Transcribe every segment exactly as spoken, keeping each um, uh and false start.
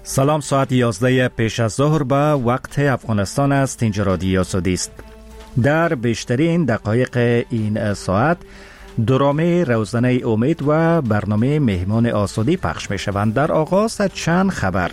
سلام، ساعت یازده پیش از ظهر به وقت افغانستان است. اینجا رادیو آزادی است. در بیشترین دقایق این ساعت درامه روزنه امید و برنامه مهمان آزادی پخش می شوند. در آغاز چند خبر.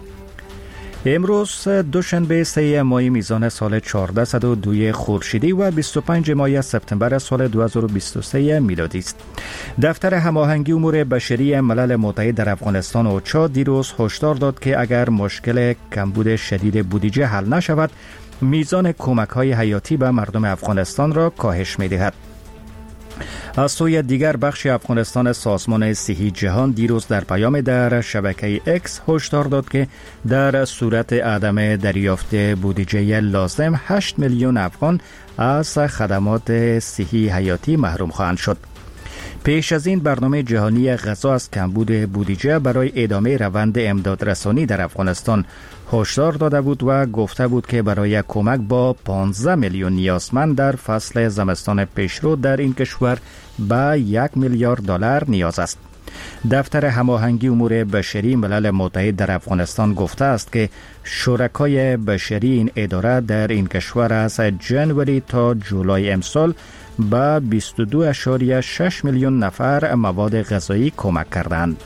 امروز دوشنبه سه ماه میزان سال چهارصد و دو خورشیدی و بیست و پنج ماه سپتامبر سال دو هزار و بیست و سه میلادی است. دفتر هماهنگی امور بشری ملل متحد در افغانستان اوچا دیروز هشدار داد که اگر مشکل کمبود شدید بودجه حل نشود، میزان کمک‌های حیاتی به مردم افغانستان را کاهش می‌دهد. از سوی دیگر بخش افغانستان سازمان صحی جهان دیروز در پیام در شبکه اکس هشدار داد که در صورت عدم دریافت بودجه لازم هشت میلیون افغان از خدمات صحی حیاتی محروم خواهند شد. پیش از این برنامه جهانی غذا از کمبود بودجه برای ادامه روند امدادرسانی در افغانستان هشدار داده بود و گفته بود که برای کمک با پانزده میلیون نیازمند در فصل زمستان پیشرو در این کشور به یک میلیارد دلار نیاز است. دفتر هماهنگی امور بشری ملل متحد در افغانستان گفته است که شرکای بشری این اداره در این کشور از جنوری تا جولای امسال به بیست و دو اشاریه شش میلیون نفر مواد غذایی کمک کردند.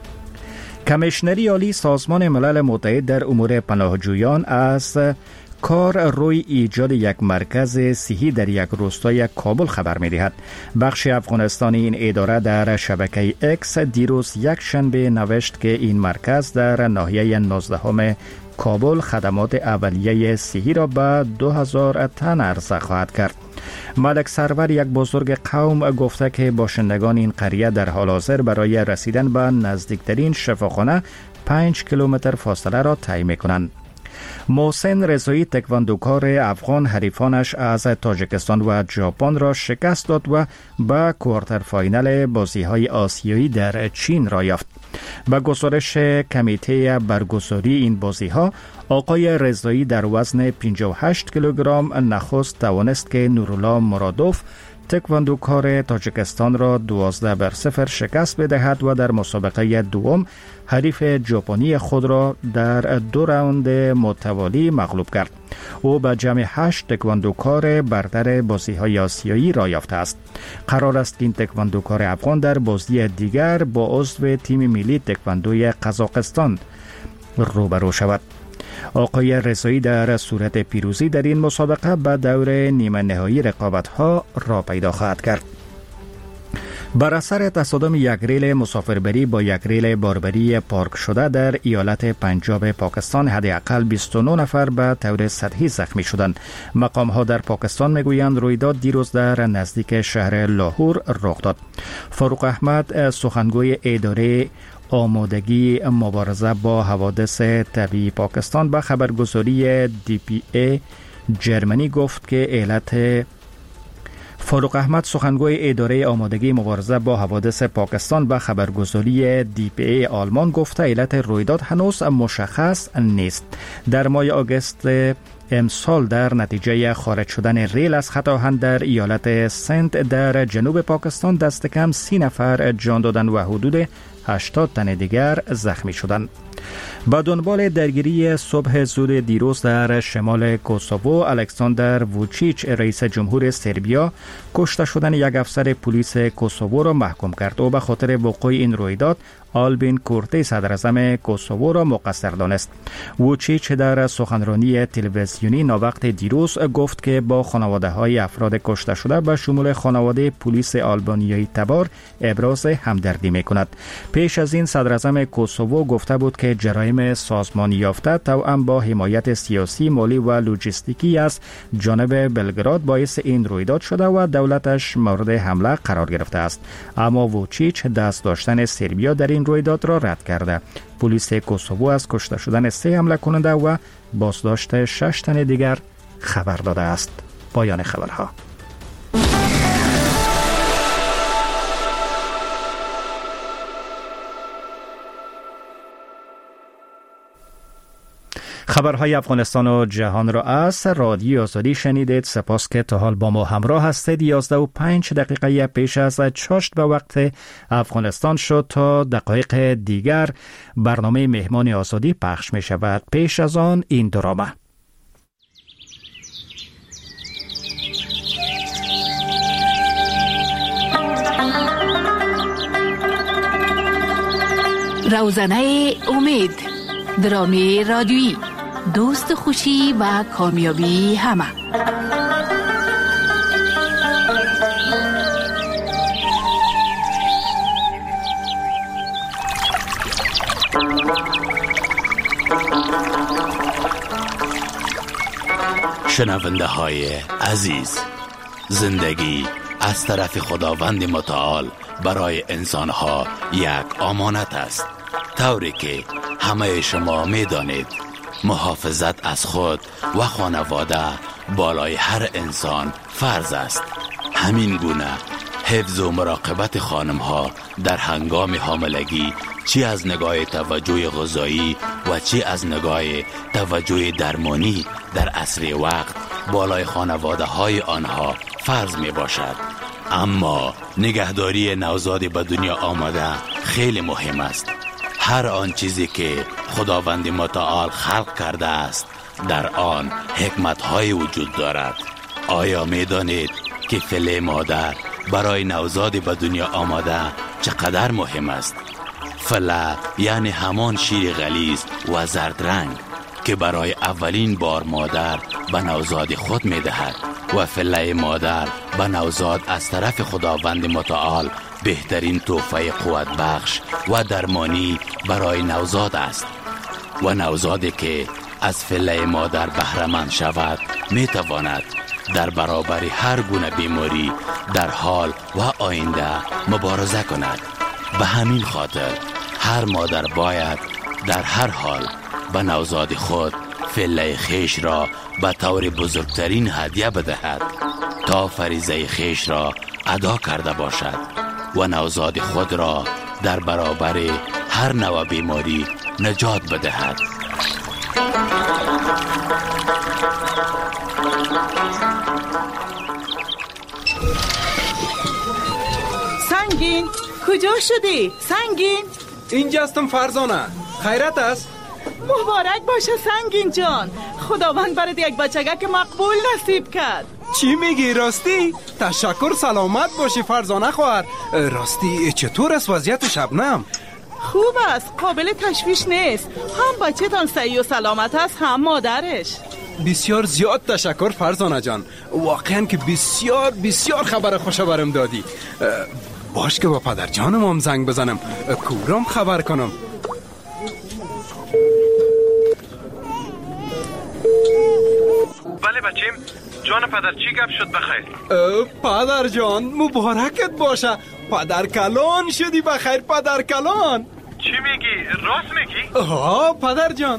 کمیشنری عالی سازمان ملل متحد در امور پناهجویان از کار روی ایجاد یک مرکز صحی در یک روستای کابل خبر می‌دهد. بخش افغانستانی این اداره در شبکه اکس دیروز یک شنبه نوشت که این مرکز در ناحیه نوزدهم کابل خدمات اولیه صحی را به دو هزار تن عرضه خواهد کرد. ملک سرور، یک بزرگ قوم، گفته که باشندگان این قریه در حال حاضر برای رسیدن به نزدیکترین شفاخانه پنج کیلومتر فاصله را طی می‌کنند. محسن رضایی، تکواندوکار افغان، حریفانش از تاجیکستان و ژاپن را شکست داد و به کوارتر فاینال بازی‌های آسیایی در چین را یافت. با گزارش کمیته برگزاری این بازی‌ها، آقای رضایی در وزن پنجاه و هشت کیلوگرم نخست توانست که نورالله مرادوف تکواندوکار تاجیکستان را دوازده بر صفر شکست بدهد و در مسابقه دوم حریف ژاپنی خود را در دو راوند متوالی مغلوب کرد. او به جمع هشت تکواندوکار برتر بازی‌های آسیایی را یافته است. قرار است این تکواندوکار افغان در بازی دیگر با عضو تیم ملی تکواندوی قزاقستان روبرو شود. آقای رضایی در صورت پیروزی در این مسابقه به دور نیمه نهایی رقابت‌ها را پیدا خواهد کرد. بر اثر تصادم یک ریل مسافربری با یک ریل باربری پارک شده در ایالت پنجاب پاکستان حداقل بیست و نه نفر به طور سطحی زخمی شدند. مقام‌ها در پاکستان میگویند رویداد دیروز در نزدیک شهر لاهور رخ داد. فاروق احمد، سخنگوی اداره آمادگی مبارزه با حوادث طبیعی پاکستان، به خبرگزاری دی پی ای جرمنی گفت که علت فاروق احمد، سخنگوی اداره آمادگی مبارزه با حوادث پاکستان، به خبرگزاری دی پی ای آلمان گفته علت رویداد هنوز مشخص نیست. در ماه آگوست امسال در نتیجه خارج شدن ریل از خط آهن در ایالت سند در جنوب پاکستان دست کم سی نفر جان دادند و حدود هشتاد تن دیگر زخمی شدند. با دنبال درگیری صبح زود دیروز در شمال کوسوو، الکساندر ووچیچ، رئیس جمهور سربیا، کشته شدن یک افسر پلیس کوسوو را محکوم کرد. او به خاطر وقوع این رویداد آلبین کورتی، صدر اعظم کوسوو، را مقصر دانست. ووچیچ در سخنرانی تلویزیونی ناوقت دیروز گفت که با خانواده های افراد کشته شده به شمول خانواده پلیس آلبانیایی تبار ابراز همدردی می کند. پیش از این صدر اعظم کوسوو گفته بود که جرایم سازمانی یافته توأم با حمایت سیاسی، مالی و لوجستیکی از جانب بلگراد باعث این رویداد شده و دولتش مورد حمله قرار گرفته است. اما ووچیچ دست داشتن سربیا در این رویداد را رد کرده. پلیس کوسوو از کشته شدن سه حمله کننده و بازداشت شش تن دیگر خبر داده است. پایان خبرها. خبرهای افغانستان و جهان را از رادیو آزادی شنیدید. سپاس که تا حال با ما همراه هستید. یازده و پنج دقیقه پیش از چاشت به وقت افغانستان شد. تا دقایق دیگر برنامه مهمان آزادی پخش می شود. پیش از آن این درامه. روزنه امید، درامه رادیویی، دوست خوشی و کامیابی همه. شنونده های عزیز، زندگی از طرف خداوند متعال برای انسانها یک امانت است، طوری که همه شما می دانید محافظت از خود و خانواده بالای هر انسان فرض است. همین گونه حفظ و مراقبت خانم ها در هنگام حاملگی، چی از نگاه توجه غذایی و چی از نگاه توجه درمانی در عصر وقت بالای خانواده های آنها فرض می باشد. اما نگهداری نوزاد به دنیا آمده خیلی مهم است. هر آن چیزی که خداوند متعال خلق کرده است در آن حکمت های وجود دارد. آیا می دانید که فله مادر برای نوزاد به دنیا آمده چقدر مهم است؟ فله یعنی همان شیر غلیظ و زرد رنگ که برای اولین بار مادر به نوزاد خود می دهد و فله مادر به نوزاد از طرف خداوند متعال بهترین تحفه قوت بخش و درمانی برای نوزاد است. و نوزادی که از فله مادر بهره‌مند شود می تواند در برابر هر گونه بیماری در حال و آینده مبارزه کند. به همین خاطر هر مادر باید در هر حال به نوزاد خود فله خیش را به طور بزرگترین هدیه بدهد تا فریضه خیش را ادا کرده باشد و نوزاد خود را در برابر هر نوع بیماری نجات بدهد. سنگین، کجا شدی؟ سنگین؟ اینجا هستم فرزانه. خیرت است؟ مبارک باشه سنگین جان. خداوند برات یک بچگک مقبول نصیب کرد. چی میگی راستی؟ تشکر، سلامت باشی فرزانه خواهر. راستی چطور است وضعیت شبنم؟ خوب است، قابل تشویش نیست. هم بچه تان صحیح و سلامت است هم مادرش. بسیار زیاد تشکر فرزانه جان. واقعا که بسیار بسیار خبر خوش برم دادی. باش که با پدر جانم هم زنگ بزنم، کورم خبر کنم. بله بچیم، جان پدر چی گپ شد بخیر؟ پدر جان مبارکت باشه، پدر کلان شدی بخیر پدر کلان. چی میگی؟ راست میگی؟ ها پدر جان.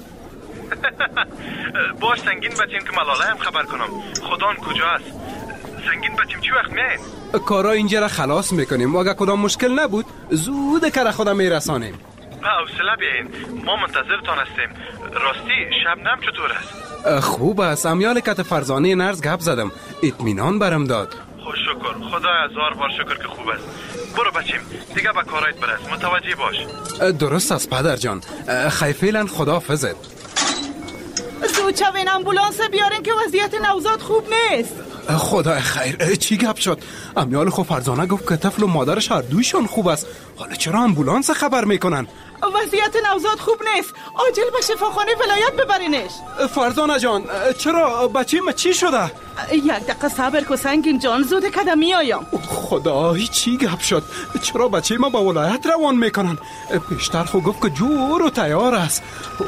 باش سنگین بچیم که ملاله هم خبر کنم. خدان کجا است؟ سنگین بچیم چی وقت میاین؟ کارا اینجا را خلاص میکنیم و اگه کدام مشکل نبود زود کار خودم میرسانیم. حوصله بیاین، ما منتظرتان هستیم. راستی شبنم چطور است؟ خوب است. امیال کت فرزانه نرز گپ زدم، اطمینان برم داد. خوش شکر، خدا هزار بار شکر که خوب است. برو بچیم دیگه به کارایت برس، متوجه باش. درست است پدر جان. خیلی فعلا خداحافظت. زود چوین امبولانس بیارین که وضعیت نوزاد خوب نیست. خدا خیر، چی گپ شد؟ امیال خو فرزانه گفت که طفل و مادرش هر دویشان خوب است. حالا چرا امبولانس خبر میکنن؟ وضعیت نوزاد خوب نیست، عاجل به شفاخانه ولایت ببرینش. فرزانه جان چرا؟ بچیم چی شده؟ یک دقیقه صبر کو سنگین جان، زود کدم میایم. خدای چی گپ شد؟ چرا بچه ما با ولایت روان میکنن؟ پیشتر خو گفت که جور و تیار است.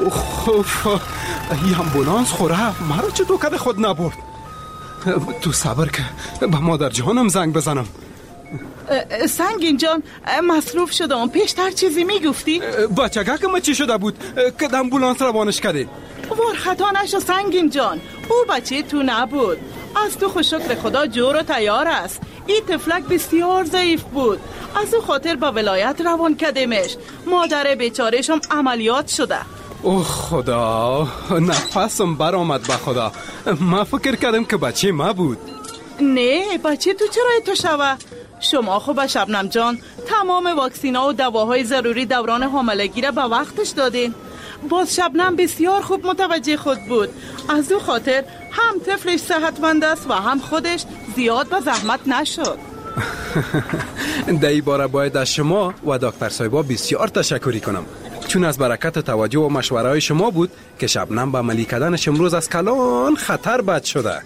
این امبولانس خوره مرا چطور کده خود نبرد؟ تو صبر که به مادر جانم زنگ بزنم. سنگین جان مصروف شدم، پیشتر چیزی میگفتی؟ بچگه که ما چی شده بود که امبولانس روانش کردی؟ وار خطا نشو سنگین جان، او بچه تو نبود. از تو خوش شکر خدا جور و تیار است. این طفلک بسیار ضعیف بود، از او خاطر با ولایت روان کردیمش. مادر بیچاره‌شم عملیات شده. اوه خدا، نفسم بر آمد به خدا. من فکر کردم که بچه ما بود. نه بچه تو چرا تو شوه؟ شما خب شبنم جان تمام واکسینا و دواهای ضروری دوران حاملگی را به وقتش دادین. باز شبنم بسیار خوب متوجه خود بود. از او خاطر هم طفلش صحتمند است و هم خودش زیاد به زحمت نشد. در این باره باید از شما و دکتر صاحبا بسیار تشکری کنم، چون از برکت توجه و مشوره های شما بود که شبنم به عملی کردنش امروز از کلان خطر بد شده.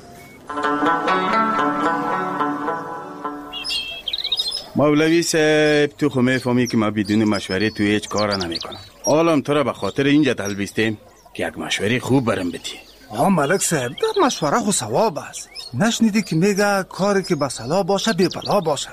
مولوی صاحب، تو خو میفهمی که ما بدون مشوره تو هیچ کار نمی کنم. حالا تو را به خاطر اینجا تلبیستیم که یک مشوره خوب برم بدی. آه ملک صاحب، در مشوره خو ثواب است. نشنیدی که میگه کاری که به صلاح باشه بی بلا باشه؟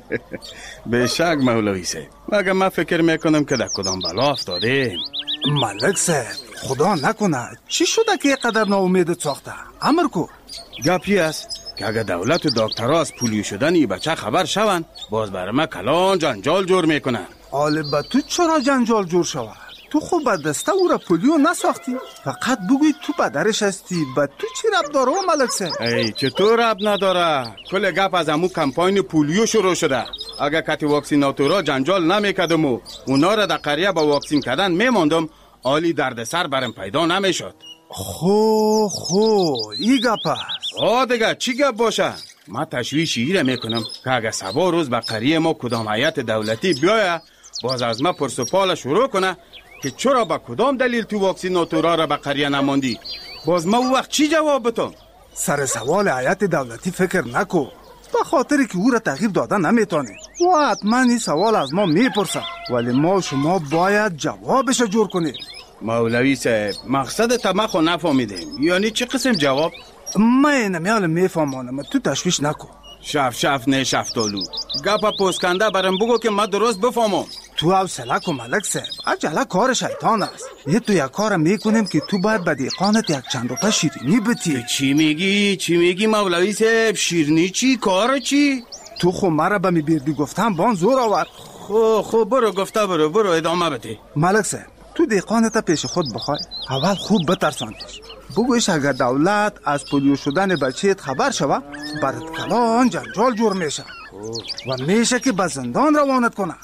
به شک مولوی صاحب، مگر من فکر میکنم که در کدام بلا افتاده. ملک صاحب خدا نکنه چی شده که اینقدر ناامید ساخته؟ امر کو. گپی است که اگر دولت و دکترها از پولیو شدن این بچه خبر شوند، باز برای ما کلان جنجال جور میکنن. حالا با تو چرا جنجال جور شود؟ تو خوب به دسته او را پولیو نساختی؟ فقط بگوی تو پدرش هستی. با تو چی رب داره ملک صاحب؟ ای چطور رب نداره؟ کل گپ از امو کمپاین پولیو شروع شده. اگر کتی واکسیناتورا جنجال نمیکردم و اونا را در قریه با واکسین کردن میماندم، عالی دردسر برم پیدا نمیشد. خو خو ای گپ است. آه دیگه چی گپ باشه؟ من تشویش ایره میکنم که اگر سبا روز به قریه ما کدام هیئت دولتی بیایه، باز از ما پرسپال شروع کنه که چرا با کدام دلیل تو واکسیناتورا را به قریه نماندی. باز ما وقت چی جواب بتم؟ سر سوال هیئت دولتی فکر نکو، به خاطری که او را تغییر دادن نمیتونه و حتما این سوال از ما میپرسه، ولی ما شما باید جوابش جور کنیم. مولوی صاحب، مقصد تمخو نفهمیدیم. یعنی چه قسم جواب؟ من نمیال میفهمانم، تو تشویش نکو. شف شف نه شفتالو، گپا پوسکنده برم بگو که من درست بفهمم. تو حوصله کو ملک صاحب، عجله کار شیطان است. یه تو یک کار میکنیم که تو باید به دیقانت یک چند روپه شیرینی بتی. چی میگی؟ چی میگی مولوی صاحب؟ شیرینی چی؟ کار چی؟ تو خو مرا به می بیردی گفتم بان زور آورد. خو خو برو گفته برو برو ادامه بده. ملک صاحب، تو دیقانت پیش خود بخوای، اول خوب بترساندش. بگویش اگر دولت از پولیو شدن بچهت خبر شوه، برات کلان جنجال جور میشه و میشه که به زندان روانت کنه.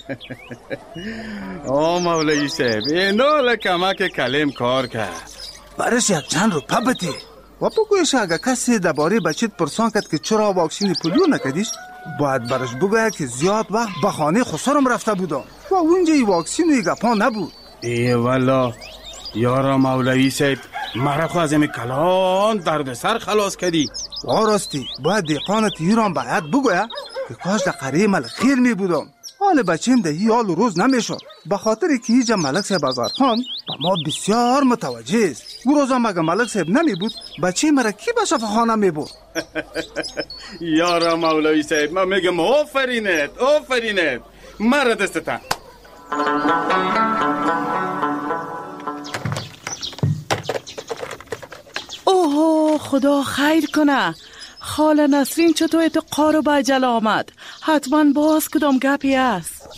آه مولوی صاحب، اینا لکمک کلم کار کرد. برش یک چند رو پبتی و بگویش اگر کسی درباره بچهت پرسان کرد که چرا واکسین پولیو نکردیش، باید برش بگوید که زیاد وقت به خانه خسرم رفته بودم و اونجا ای واکسین و گپا نبود. ای والا یارا مولوی صاحب، مرا خو از این کلان درد سر خلاص کردی. واراستی باید دیقانت ایران باید بگوید که کاش در قریه ملک خیر می بودم. حال بچیم ده ای حال روز نمیشد، به خاطری که ایجا ملک صاحب آزارخان با ما بسیار متوجه است. او روزا مگه ملک صاحب نمی بود، بچه مرا کی به شفاخانه می بود؟ یارا مولوی صاحب، من میگم آفرینت آفرینت، مرا دستتن. اوه خدا خیر کنه. خاله نسرین چطور تو قارو با عجل آمد؟ حتما باز کدام گپی است.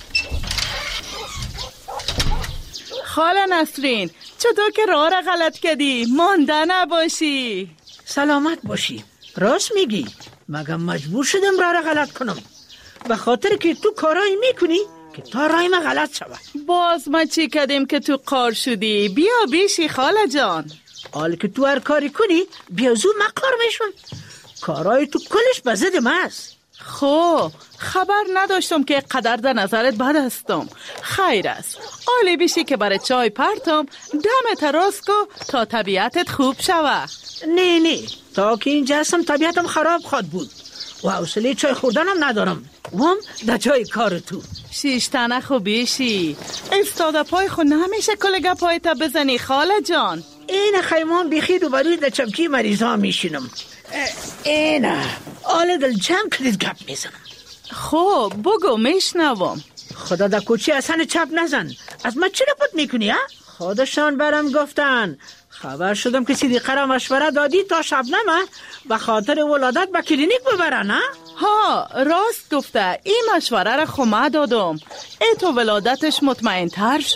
خاله نسرین چطور که راه را غلط کردی؟ مانده نباشی. سلامت باشی. راست میگی، مگه مجبور شدم راه را غلط کنم؟ به خاطر که تو کارایی میکنی که تا راه ما غلط شود. باز ما چی کردیم که تو قار شدی؟ بیا بیشی خاله جان. حال که تو هر کاری کنی بیا زو مقار میشون. کارای تو کلش به ضد ما است. خو خبر نداشتم که قدر در نظرت بد هستم. خیر است، آلی بیشی که برای چای پرتم دم تراس کو تا طبیعتت خوب شوه. نه نه، تا که این جسم طبیعتم خراب خواد بود و حوصله چای خوردنم ندارم. وام در جای کار تو شیشتنه خو بیشی استاده پای خو نمیشه کلگه پای تا بزنی خاله جان. این خیمان بیخید و بروی در چمکی مریضا میشینم. اینه آله دل جمع کردید گپ میزنم. خب بگو میشنوم. خدا در کوچی اصلا چپ نزن. از ما چی رپوت میکنی ها؟ خودشان برم گفتن. خبر شدم که صدیقه را مشوره دادی تا شبنمه به خاطر ولادت به کلینیک ببرن ها؟ ها راست گفته. این مشوره را خمه دادم. ای تو ولادتش مطمئن تر شد.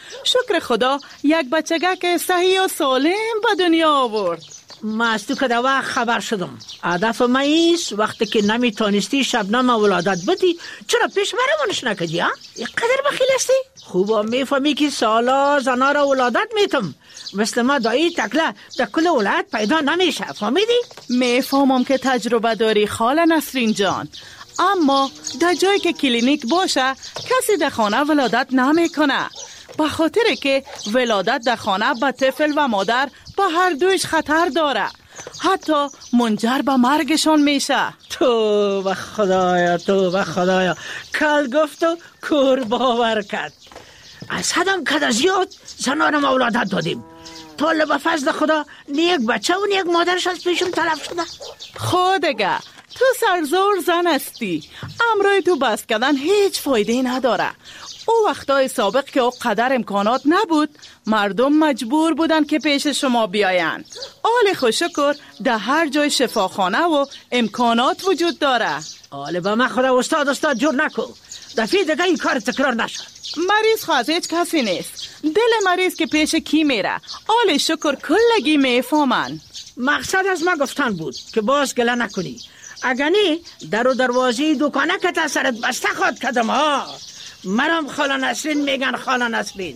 شکر خدا یک بچگک صحیح و سالم به دنیا آورد. ما از تو که در وقت خبر شدم. هدف ما ایست وقتی که نمیتونستی شبنم ولادت بدی چرا پیش برمونش نکدی ها؟ یک قدر بخیل هستی؟ خوبا میفهمی که سالا زنا را ولادت میتم، مثل ما دایی تکله در کل ولایت پیدا نمیشه. فهمیدی؟ میفهمم که تجربه داری خاله نسرین جان، اما در جایی که کلینیک باشه کسی در خانه ولادت نمیکنه، به خاطر که ولادت در خانه به طفل و مادر به هر دویش خطر داره، حتی منجر به مرگشان میشه. تو به خدایا تو به خدایا کل گفت و کور باور کرد. از حدم کده زیاد زنان ما ولادت دادیم، طول به فضل خدا نیک بچه و نیک مادرش از پیشم تلف شده. خودگه تو سرزور زن هستی، امروی تو بس کردن هیچ فایده نداره. او وقتای سابق که او قدر امکانات نبود، مردم مجبور بودن که پیش شما بیاین. آل خوشکر در هر جای شفاخانه و امکانات وجود داره. آل با من خدا استاد استاد جور نکو، دفعه دیگه این کار تکرار نشد. مریض خواهد هیچ کسی نیست، دل مریض که پیش کی میره آل شکر کلگی میفهمن. مقصد از ما گفتن بود که باز گله نکنی، اگر نی در و دروازی دکانه که تسرت بسته خود کدم ها. مرم خاله نسرین میگن خاله نسرین.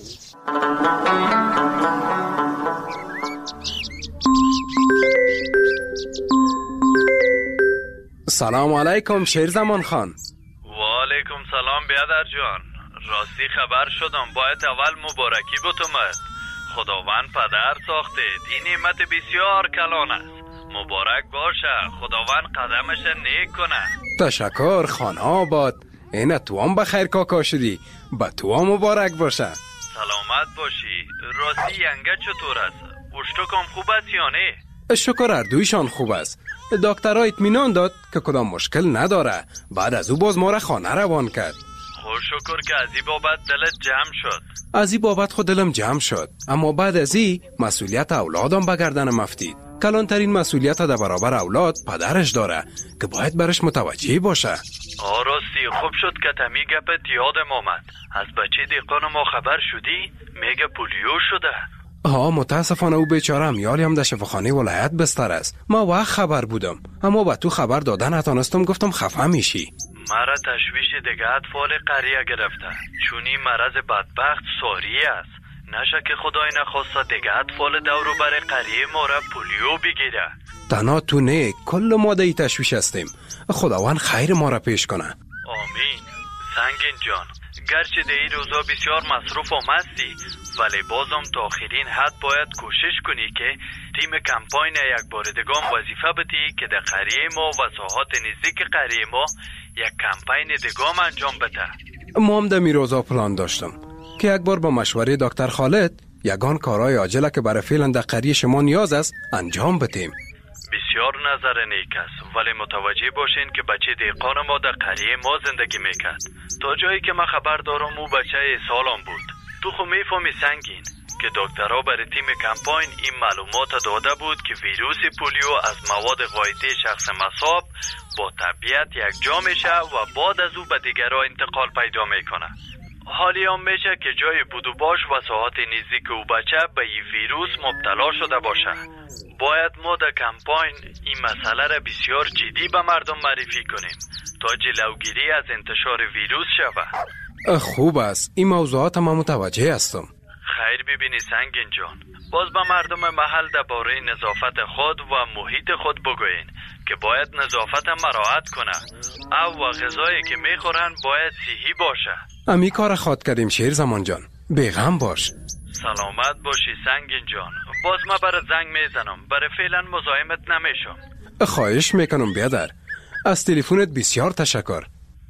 سلام علیکم شیرزمان خان. و علیکم سلام بیادر جان. راستی خبر شدم، باید اول مبارکی بتومد. خداوند پدر ساخته، این نعمت بسیار کلان است. مبارک باشه، خداوند قدمش نیک کنه. تشکر خان آباد. اینه تو هم بخیر کاکا شدی، با تو هم مبارک باشه. سلامت باشی. راستی ینگه چطور است؟ اشتکم خوب است یا نه؟ شکر اردویشان خوب است. دکترها اطمینان داد که کدام مشکل نداره. بعد از او باز ما را خانه روان کرد. خوش شکر که از این بابت دلت جمع شد. از این بابت خود دلم جمع شد، اما بعد از این مسئولیت اولادم به گردنم افتید. کلانترین مسئولیت در برابر اولاد پدرش داره که باید برش متوجه باشه. آه راستی خوب شد که تمی گپت یادم آمد. از بچه دیقان ما خبر شدی؟ میگه پولیو شده. ها متاسفانه او بیچاره امیالی هم در شفاخانه ولایت بستر است. ما وقت خبر بودم، اما با تو خبر دادن نتونستم، گفتم خفه میشی. مرا تشویش دیگه اطفال قریه گرفته، چون این مرض بدبخت ساری است. نشه که خدای نخواسته دیگه اطفال دورو بر قریه ما را پولیو بگیره. تنها تو نه، کل ما در تشویش هستیم. خداوند خیر ما را پیش کنه. آمین. سنگین جان، گرچه در این روزا بسیار مصروف هم هستی، ولی بازم تا آخرین حد باید کوشش کنی که تیم کمپاین یک بار دیگه وظیفه بدی که در قریه ما و ساحات نزدیک قریه ما یک کمپاین دیگه انجام بده. ما هم در می روزا پلان داشتم که یک بار با مشوره دکتر خالد یگان کارهای عاجله که برای فعلا در قریه شما نیاز است انجام بدیم. بسیار نظر نیک است، ولی متوجه باشین که بچه دیقان ما در قریه ما زندگی میکرد. تا جایی که من خبر دارم او بچه سالم بود. تو خو میفهمی سنگین که دکترها برای تیم کمپاین این معلومات داده بود که ویروس پولیو از مواد غایطی شخص مصاب با طبیعت یک جا میشه و بعد از او به دیگرها انتقال پیدا میکنه. حالی هم میشه که جای بودو باش و ساعات نزدیک او بچه به این ویروس مبتلا شده باشه. باید ما در کمپاین این مسئله را بسیار جدی به مردم معرفی کنیم تا جلوگیری از انتشار ویروس شود. خوب است، این موضوعات ما متوجه هستم. خیر ببینی سنگین جان، باز به مردم محل درباره نظافت خود و محیط خود بگوین که باید نظافت مراعات کنه او و غذایی که میخورن باید صحی باشه. امی کار خود کردیم شیرزمان جان، بیغم باش. سلامت باشی سنگین جان. باز ما برای زنگ میزنم، برای فعلا مزاحمت نمیشم. خواهش میکنم بیادر، از تلفنت بسیار تشکر.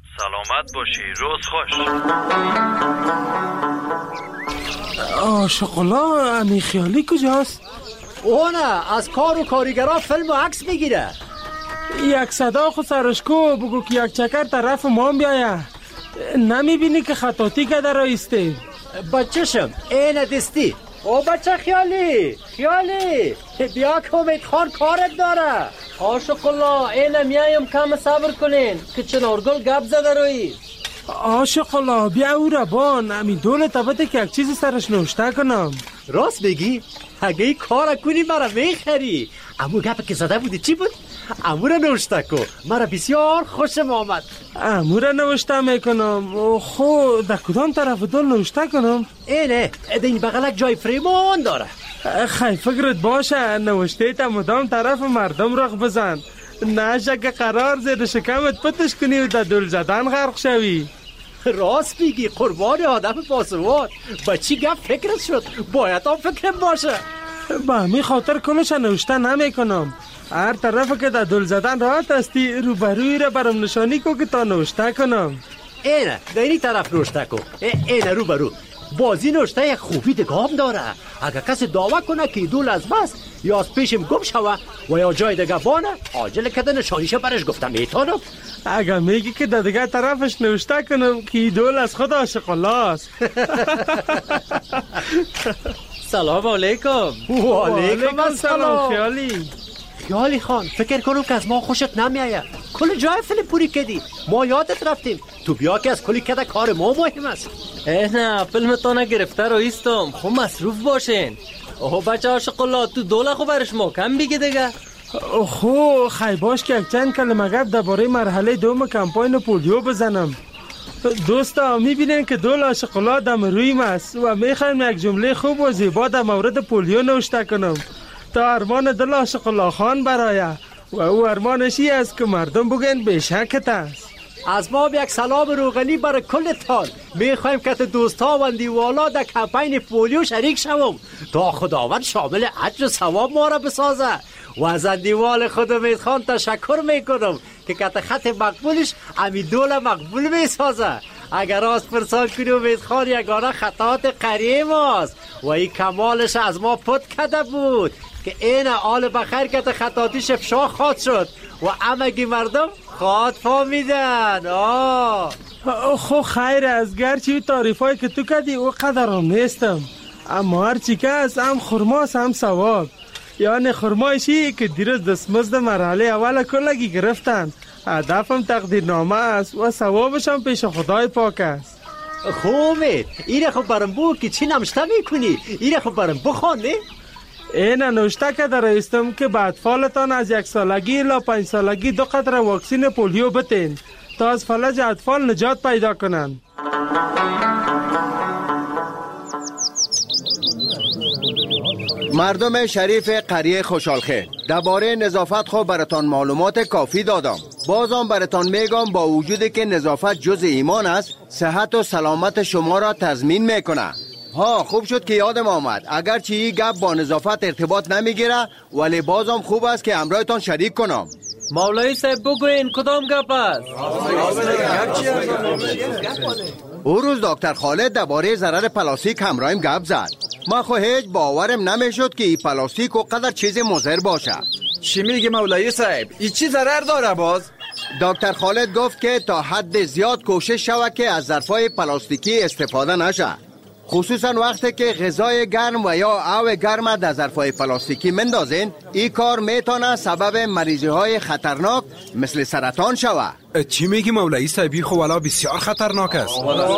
سلامت باشی، روز خوش. آه شقلا امی خیالی کجاست؟ اونه از کار و کاریگرها فیلم و عکس میگیره. یک صدا خود سرشکو بگو که یک چکر طرف ما بیایه. نمیبینی که خطاطی که در رایسته؟ بچهشم اینه دستی. او بچه خیالی خیالی بیا که امید خان کارت داره. آشقالله اینه میایم کم صبر کنین که چنارگل گپ زده روی. عاشق الله بیا او را بان امی دولت تبته که یک چیزی سرش نوشته کنم. راست بگی؟ اگه این کار کنی مرا میخری. امو گپ که زده بودی چی بود؟ امو را نوشته کن. مرا بسیار خوشم آمد. امو را نوشته میکنم. خو در کدام طرف دل نوشته کنم؟ اینه در این بغلک جای فریمان داره. خیلی فکرت باشه نوشته تا مدام طرف مردم رخ بزن، نشه که قرار زیر شکمت پتش کنی و در دل زدن غرق شوی. راست میگی قربان آدم پاسواد. با چی گپ فکرت شد؟ باید هم فکرم باشه. با همین خاطر کلش نوشته نمی کنم. هر طرف که در دل زدن راحت هستی روبروی را برام نشانی کو که تا نوشته کنم. اینه در این طرف نوشته کن. اینه روبرو. بازی نوشته یک خوبی دگام داره. اگر کسی دعوه کنه که دول از بس یا از پیشم گم شوه و یا جای دیگه بانه عاجل کده نشانیشه برش گفتم میتونم. اگر میگی که در دیگه طرفش نوشته کنم که دول از خود عاشق الله است. سلام علیکم. و علیکم سلام. خیالی خیالی خان فکر کنم که از ما خوشت نمیآید. کل جای فیلم پوری کردی. ما یادت رفتیم. تو بیا که از کلی کده کار ما مهم است. نه فیلم تو نگرفته رو ایستم. خب مصروف باشین. اوه بچه عاشق الله تو دوله خو برش محکم بگی دیگه. خو خیلی باش که یک چند کلمه گپ درباره مرحله دوم کمپاین پولیو بزنم. دوستا میبینین که دول عاشق الله دم رویم است و میخوایم یک جمله خوب و زیبا در مورد پولیو نوشته کنم تا ارمان دل عاشق الله خان برایه و او ارمانش ای است که مردم بگن بیشکت است. از ما یک سلام روغنی برای کل تان. میخوایم که دوستا و دیوالا در کمپین پولیو شریک شوم تا خداوند شامل اجر و ثواب ما را بسازه. و از دیوال خود امید خان تشکر میکنم که کت خط مقبولش امی دول مقبول میسازه. اگر از پرسان کنی امید خان یگانه خطاات قریه ماست و این کمالش از ما پت کده بود که این آل بخیر کت خطاتیش افشا خواد شد و امگی مردم خواد فامیدن. آه خو خیر از گرچه تعریف هایی که تو کدی او قدرم نیستم، اما هرچی که از هم خرماست هم ثواب. یعنی خرمایشی که دیروز دستمزد مرحله اول کلگی گرفتن. هدفم تقدیرنامه است و ثوابش هم پیش خدای پاک است. خوبه اینه خب برم بو که چی نمشته میکنی؟ اینه خب برم بخوانه؟ اینه نوشته که در ایستم که به اطفالتان از یک سالگی الی پنج سالگی دو قطره واکسین پولیو بتین تا از فلج اطفال نجات پیدا کنن. مردم شریف قریه خوشحالخیر، درباره نظافت خو براتان معلومات کافی دادم. بازم براتان میگم با وجودی که نظافت جز ایمان است، صحت و سلامت شما را تضمین میکنه. ها خوب شد که یادم آمد، اگرچه این گپ با نظافت ارتباط نمیگیره ولی بازم خوب است که همراهتان شریک کنم. مولای صاحب بگوین کدام گپ است؟ او روز دکتر خالد درباره ضرر پلاستیک همراهیم گپ زد. من خو هیچ باورم نمیشد که این پلاستیک و قدر چیز مضر باشه. چی میگه مولای صاحب؟ این چی ضرر داره باز؟ دکتر خالد گفت که تا حد زیاد کوشش شود که از ظرفای پلاستیکی استفاده نشه، خصوصا وقتی که غذای گرم و یا آب گرم در ظرفای پلاستیکی مندازین. این کار میتونه سبب مریضی های خطرناک مثل سرطان شود. چی میگی مولای صاحبی؟ خو والا بسیار خطرناک است.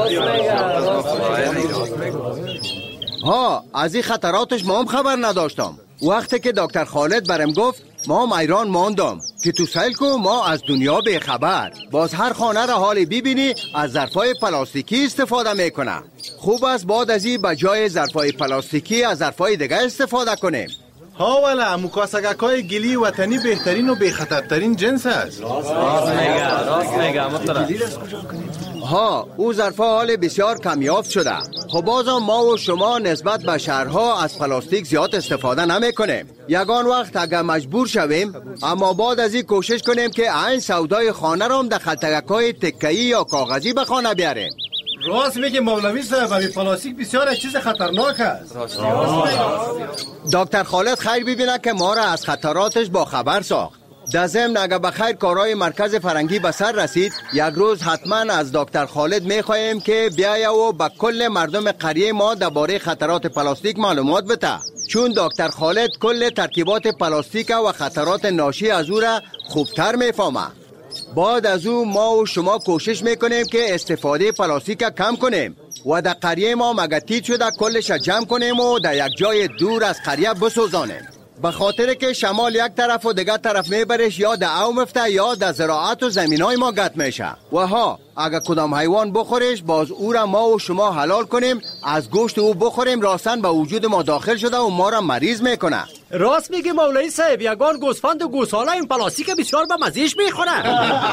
ها از این خطراتش ما هم خبر نداشتم. وقتی که دکتر خالد برم گفت ما هم ایران ماندم که تو سیل کو ما از دنیا به خبر. باز هر خانه را حالی ببینی از ظرفای پلاستیکی استفاده میکنه. خوب است بعد از این به جای ظرفای پلاستیکی از ظرفای دیگه استفاده کنیم. ها والا مکاسگکای گلی وطنی بهترین و بخطرترین جنس است. راست میگه راست میگه محترم. ها او ظرفا حال بسیار کمیافت شده. خب بازم ما و شما نسبت به شهرها از پلاستیک زیاد استفاده نمی کنیم. یگان وقت اگر مجبور شویم، اما بعد از این کوشش کنیم که این سودای خانه را هم در خلطگکای تکه‌ای یا کاغذی به خانه بیاریم. راست میگه مولوی صاحب، پلاستیک بسیار یک چیز خطرناک است. دکتر خالد خیر ببینه که ما را از خطراتش با خبر ساخت. در ضمن اگر بخیر کارهای مرکز فرنگی به سر رسید، یک روز حتما از دکتر خالد میخواهیم که بیایه و به کل مردم قریه ما درباره خطرات پلاستیک معلومات بده، چون دکتر خالد کل ترکیبات پلاستیک و خطرات ناشی از او را خوبتر میفهمه. بعد از او ما و شما کوشش میکنیم که استفاده پلاستیک کم کنیم و در قریه ما مگتیت شده کلش جمع کنیم و در یک جای دور از قریه بسوزانیم. به خاطر که شمال یک طرف و دیگر طرف میبرش یا در او مفته یا در زراعت و زمینای ما گت میشه و ها اگر کدام حیوان بخورش باز او را ما و شما حلال کنیم از گوشت او بخوریم راستن به وجود ما داخل شده و ما را مریض میکنه. راست میگی مولوی صاحب، یگان گوسفند و گوساله این پلاستیک بسیار به مزیش میخوره.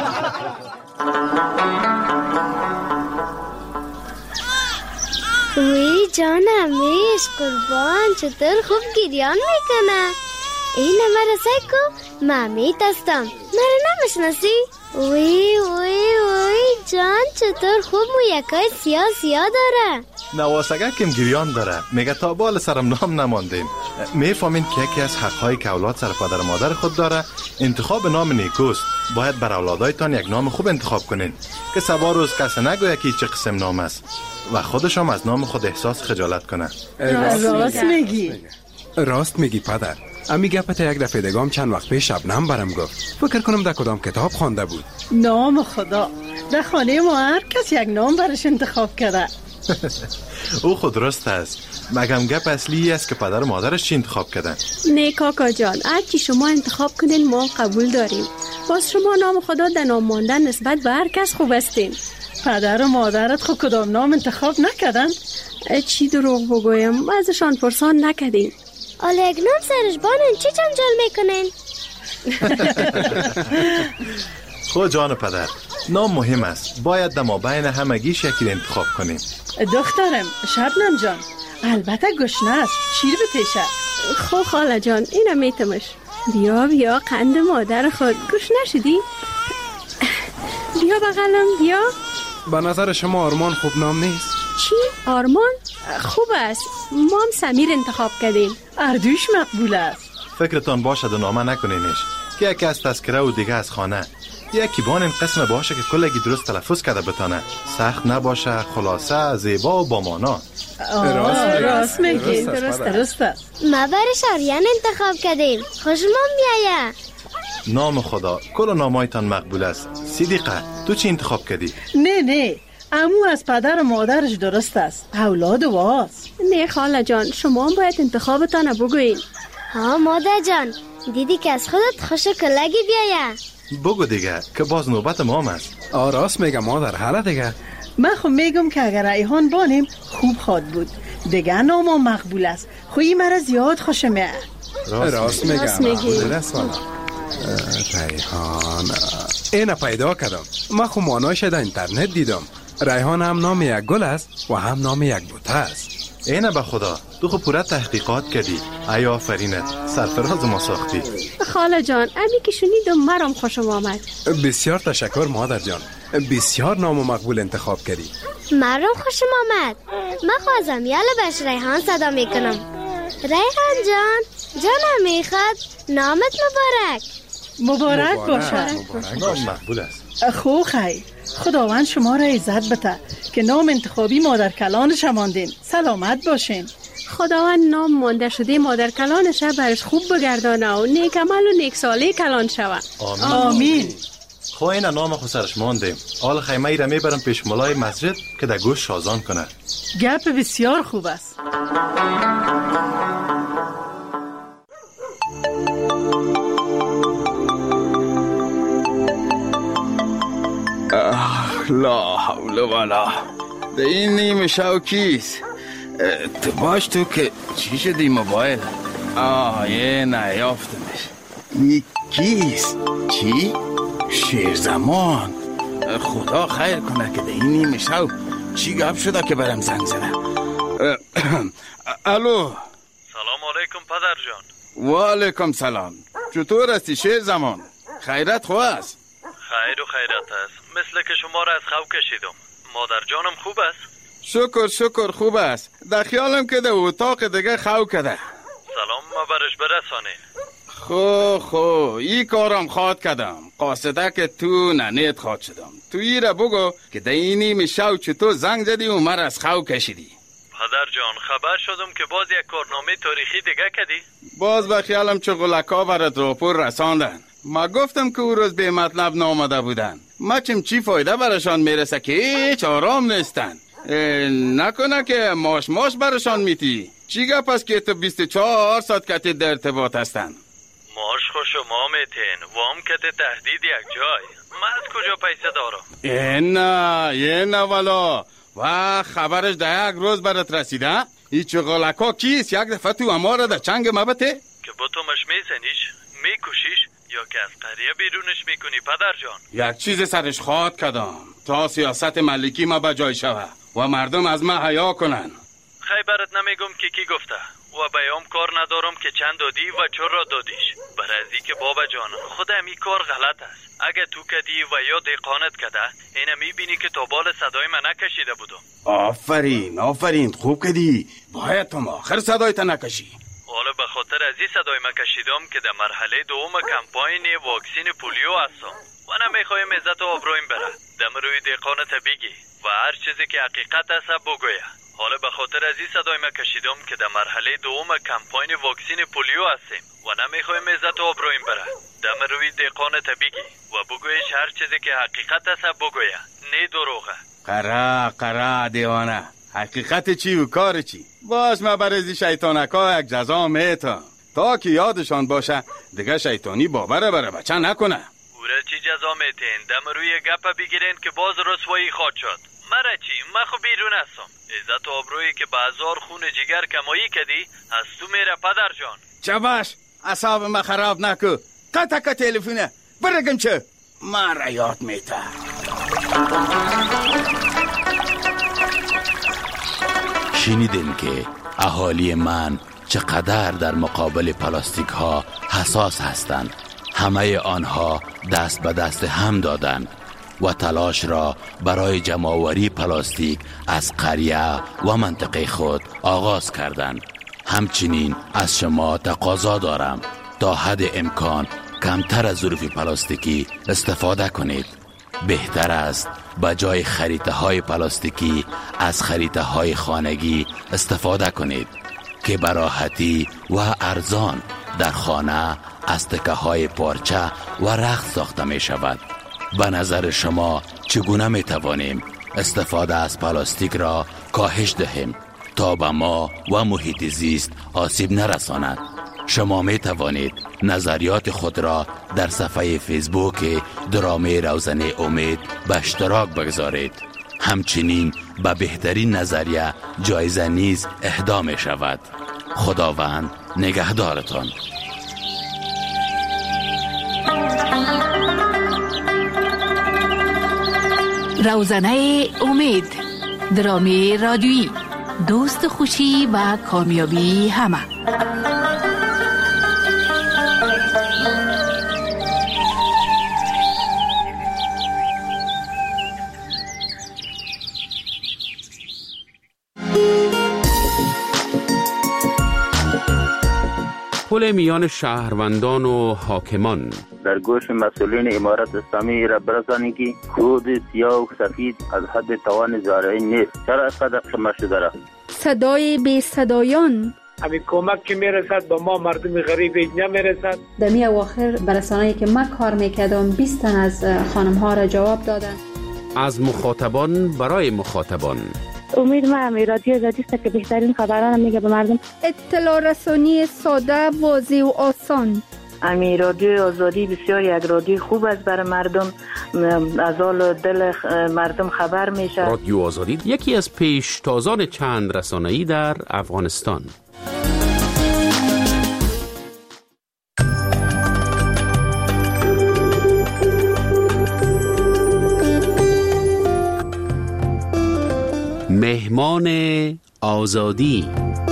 وی جانم میش قربان چطور خوب گریان میکنه. این مرا سیکو مامیت هستم، مرا نمیشناسی؟ وی وی وی جان چطور خوب مو یکای سیاه سیاه داره. نواسگه کم گریان داره، میگه تا بال سرم نام نماندیم. میفهمین که یکی از حقهای که اولاد سر پدر و مادر خود داره انتخاب نام نیکوست. باید بر اولادایتان یک نام خوب انتخاب کنین که سبا روز کسی نگوید که چه قسم نام است و خودشم از نام خود احساس خجالت کنه. راست میگی راست میگی پدر. امی گپت یک دفعه دگام چند وقت پیش شبنم برم گفت. فکر کنم در کدام کتاب خوانده بود. نام خدا، در خانه ما هر کس یک نام برش انتخاب کرده. او خود درست است، مگم گپ اصلی است که پدر و مادرش چی انتخاب کردن. نه کاکا جان، هر چی شما انتخاب کنین ما قبول داریم. باز شما نام خدا در نام ماندن نسبت به هر کس خوب استین. پدر و مادرت خود کدام نام انتخاب نکردن؟ چی دروغ بگویم، ازشان پرسان نکردیم. حالا یک نام سرش بانن چی جنجال میکنن؟ خود جان پدر، نام مهم است، باید در مابین همگی شکل انتخاب کنیم. دخترم شبنم جان، البته گشنه است، شیر بتیشه. خو خاله جان اینو میتمش. بیا بیا قند مادر خود، گوش نشدی؟ بیا بغلم بیا. به نظر شما آرمان خوب نام نیست؟ چی؟ آرمان؟ خوب است، ما هم سمیر انتخاب کردیم. اردوش مقبول است. فکرتان باشد و نامه نکنینش که یکی از تذکره و دیگه از خانه. یکی بان این قسم باشه که کلگی درست تلفظ کرده بتانه، سخت نباشه، خلاصه، زیبا و با مانا. راست میگی، درست درست است. ما برش آریان انتخاب کردیم، خوشمان بیایه. نام خدا، کل نامایتان مقبول است. صدیقه تو چی انتخاب کردی؟ نه نه، امو از پدر و مادرش درست است، اولاد واست. نه خاله جان، شما باید انتخابتان بگوین. ها مادر جان، دیدی که از خودت خوش کلگی بیایه. بگو دیگه که باز نوبت مام است. راست میگم مادر، حالا دیگه من خب میگم که اگر ریحان بانیم خوب خواد بود، دیگه نام مقبول است. خویی مرا زیاد خوش میاد. راست میگم راست میگی. ریحان اینو پیدا کردم. من خب مانایش در اینترنت دیدم. ریحان هم نام یک گل است و هم نام یک بوته است. اینه به خدا، تو خب پورا تحقیقات کردی. ای آفرینت، سرفراز ما ساختی. خاله جان امی که شنیدم مرام خوشم آمد. بسیار تشکر مادر جان، بسیار نام و مقبول انتخاب کردی. مرام خوشم آمد. من خوازم یالا بش ریحان صدا میکنم. ریحان جان، جانم میخواد نامت مبارک. مبارک باشه. نام مقبول است. خو خی، خداوند شما را عزت بده که نام انتخابی مادر کلانش ماندین. سلامت باشین. خداوند نام مانده شده مادر کلانش برش خوب بگردانه و نیک عمل و نیک ساله کلان شود. آمین. آمین. خو این نام خو سرش ماندیم. حال خیمه ای را میبرم پیش ملای مسجد که در گوش شازان کنه. گپ بسیار خوب است. لا حول ولا. ده این نیم شو کیست؟ تو باش تو که چی شدی موبایل؟ آه یه نیافتمش. این کیست؟ چی؟ شیر زمان. خدا خیر کنه که ده این نیم شو چی گپ شده که برم زنگ زنه. الو. سلام علیکم پدر جان. و علیکم سلام. چطور هستی شیر زمان؟ خیرت خواه است؟ خیر و خیرت است. مثل که شما را از خواب کشیدم. مادر جانم خوب است؟ شکر شکر خوب است. در خیالم که در اتاق دیگه خواب کده. سلام ما برش برسانین. خو خو ای کارم خواد کدم. قاصده که تو ننیت خواد شدم. تو ای را بگو که در اینی میشو چطور زنگ زدی و مر از خواب کشیدی. پدر جان خبر شدم که باز یک کارنامه تاریخی دیگه کدی؟ باز به خیالم چه غلکا برات راپور رساندن. ما گفتم که او روز به مطلب نامده بودن. ما چیم چی فایده برشان میرسه که هیچ آرام نیستن. نکنه که ماش ماش برشان میتی. چی گپ است که تو بیست و چهار ساعت کتی در ارتباط هستن؟ ماش خو شما میتین وام کتی تهدید یک جای. من از کجا پیسه دارم؟ اینا اینا والا و خبرش در یک روز برات رسیده؟ ای چغالکا کیست؟ یک دفعه تو اما را در چنگ مبته؟ که با تو مش میزنیش میکشیش یا که از قریه بیرونش میکنی پدر جان؟ یک چیز سرش خواد کدام تا سیاست ملکی ما بجای شوه و مردم از ما حیا کنن. خیبرت نمیگم که کی گفته و بیام کار ندارم که چند دادی و چور را دادیش. برازی که بابا جان خود امی کار غلط است. اگه تو کدی و یا دیقانت کده اینه میبینی که تا بال صدای من نکشیده بودم. آفرین آفرین خوب کدی. باید تو آخر صدای تا نکشی. حالا به خاطر از این صدای من کشیدم که در مرحله دوم کمپاین واکسین پولیو هستم و نمیخوایم عزت و آبرویم بره. دم روی دیقانت بگی و هر چیزی که حقیقت است بگویه. حالا به خاطر از این صدای من کشیدم که در مرحله دوم کمپاین واکسین پولیو هستیم و نمیخوایم عزت و آبرویم بره. دم روی دیقانت بگی و بگویش هر چیزی که حقیقت است بگویه، نه دروغه. قرا قرا دیوانه، حقیقت چی و کار چی؟ باش ما برازی شیطانکا یک جزا میتم تا که یادشان باشه دیگه شیطانی باوره بره بچه نکنه. اوره چی جزا میتین؟ دم روی گپ بگیرین که باز رسوایی خواد شد. مرا چی؟ من خو بیرون هستم. عزت و آبرویی که به هزار خون جگر کمایی کدی از تو میره پدر جان. چه باش اصاب ما خراب نکو. قطع که تلفونه برگم چه من را یاد میته. شنیدین که اهالی من چقدر در مقابل پلاستیک ها حساس هستند. همه آنها دست به دست هم دادند و تلاش را برای جمع‌آوری پلاستیک از قریه و منطقه خود آغاز کردند. همچنین از شما تقاضا دارم تا حد امکان کمتر از ظروف پلاستیکی استفاده کنید. بهتر است به جای خریطه های پلاستیکی از خریطه های خانگی استفاده کنید که به راحتی و ارزان در خانه از تکه های پارچه و رخت ساخته می شود. به نظر شما چگونه می توانیم استفاده از پلاستیک را کاهش دهیم تا به ما و محیط زیست آسیب نرساند؟ شما می توانید نظریات خود را در صفحه فیسبوک درامه روزنه امید به اشتراک بگذارید. همچنین به بهترین نظریه جایزه نیز اهدا می شود. خداوند نگهدارتان. روزنه امید، درامه رادیویی، دوست خوشی و کامیابی همه. پل میان شهروندان و حاکمان. در گوش مسئولین امارت اسلامی را برسانید که خود سیاه و سفید از حد توان زارعی نیست. چرا اینقدر خمه شده را؟ صدای بی صدایان. همین کمک که میرسد به ما مردم غریب نمیرسد. در می اواخر برسانه‌ای که من کار میکردم بیست تن از خانم ها را جواب دادن. از مخاطبان برای مخاطبان. امید ما هم رادیو آزادی است که بهترین خبران میگه به مردم. اطلاع رسانی ساده، واضح و آسان. امی رادیو آزادی بسیار یک رادیو خوب است برای مردم، از حال دل مردم خبر میشه. رادیو آزادی یکی از پیشتازان چند رسانه‌ای در افغانستان. مهمان آزادی.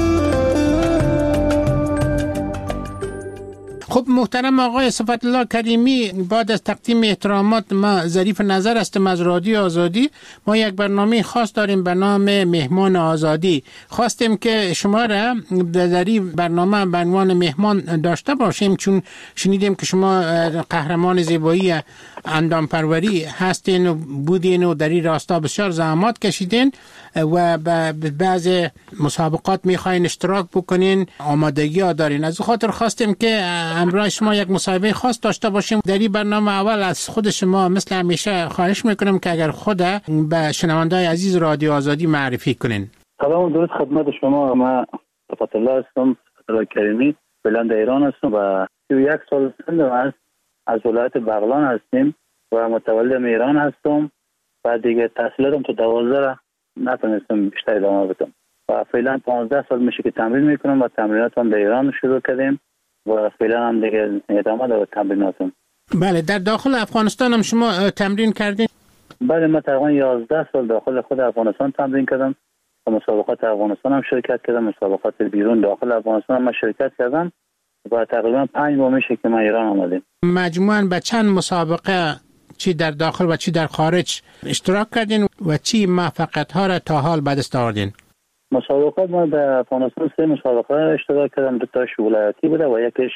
خب محترم آقای صفت الله کریمی، بعد از تقدیم احترامات ما ظریف نظر هستم از رادیو آزادی. ما یک برنامه خاص داریم به نام مهمان آزادی. خواستیم که شما را در این برنامه به عنوان مهمان داشته باشیم، چون شنیدیم که شما قهرمان زیبایی اندام پروری هستین و بودین و در این راستا بسیار زحمات کشیدین و به بعض مسابقات میخواین اشتراک بکنین، آمادگی ها دارین. از خاطر خواستیم که همراه شما یک مصاحبه خاص داشته باشیم. در این برنامه اول از خود شما مثل همیشه خواهش میکنم که اگر خود به شنونده‌های عزیز رادیو آزادی معرفی کنین. سلام درود خدمت شما. من صفت الله هستم، صفت الله کریمی. فعلا در ایران هستم و سی و یک سال سنم است. از ولایت بغلان هستیم و متولد ایران هستم و دیگه تحصیلاتم تو دوازده نتونستم بیشتر ادامه بدم و فعلا پانزده سال میشه که تمرین میکنم و تمریناتم در ایران شروع کردیم و فعلا هم دیگه ادامه دارم تمریناتم. بله، در داخل افغانستان هم شما تمرین کردین؟ بله، من تقریبا یازده سال داخل خود افغانستان تمرین کردم و مسابقات افغانستان هم شرکت کردم، مسابقات بیرون داخل افغانستان هم شرکت کردم و تقریبا پنج ماه میشه که من ایران آمدیم. مجموعاً به چند مسابقه چی در داخل و چی در خارج اشتراک کردین و چی موفقیت ها را تا حال به دست آوردین؟ مسابقات ما در افغانستان سه مسابقه اشتراک کردم، دو تاش ولایتی بوده و یکیش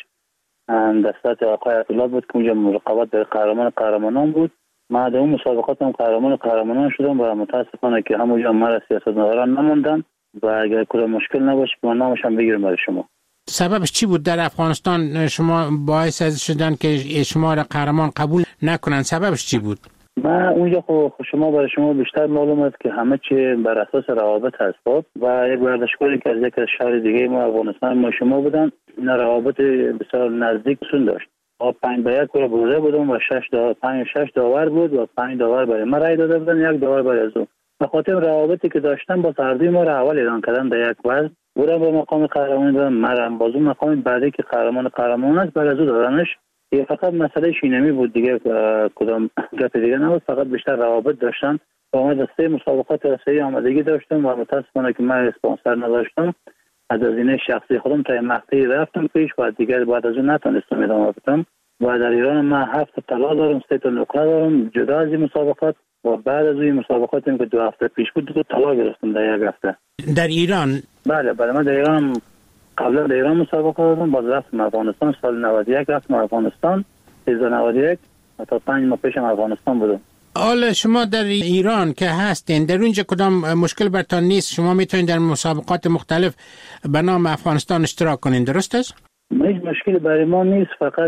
دستات آقای عطی‌الله بود که اونجا رقابت در قهرمان قهرمانان بود. ما در اون مسابقات هم قهرمان قهرمانان شدم و متاسفانه که همونجا مرا سیاستمداران نموندن و اگر کدام مشکل نباشه که من نامشم بگیرم برای شما. سببش چی بود در افغانستان شما باعث از شدن که شما را قهرمان قبول نکنن؟ سببش چی بود؟ من اونجا خب شما برای شما بیشتر معلوم است که همه چی بر اساس روابط هست و یک ورزشکاری که از یک شهر دیگه ما افغانستان ما شما بودن، این روابط بسیار نزدیک سون داشت. با پنج به یک رو بوده بودم و شش داور پنج شش داور بود و پنج داور برای ما رای داده بودن، یک داور برای از اون. به خاطر روابطی که داشتن با سردی ما را اول اعلان کردن در یک وزن بودن به مقام قهرمانی دادن، مرم بازو مقام بعدی که قهرمان قهرمان است برای از اون دادنش. یه فقط مسئله شینمی بود دیگه، کدام گپ دیگه نبود، فقط بیشتر روابط داشتن. با ما دسته مسابقات رسایی آمادگی داشتم و متاسفانه که من اسپانسر نداشتم، از هزینه شخصی خودم تا مقطعی رفتم پیش و دیگه بعد از اون نتونستم ادامه بدم. و در ایران من هفت طلا دارم، سه تا نقره دارم جدا از این مسابقات و بعد از این مسابقاتی که دو هفته پیش بود دو تا طلا گرفتم در یک هفته. در ایران؟ بله بله، من در ایران قبلا در ایران مسابقه دادم، باز رفتم افغانستان سال نود و یک رفتم افغانستان سال نود و یک تا پنج ماه پیشم افغانستان بودم. حالا شما در ایران که هستین در اونجا کدام مشکل برتان نیست؟ شما میتونید در مسابقات مختلف به نام افغانستان اشتراک کنین، درست است؟ هیچ مشکلی برای ما نیست، فقط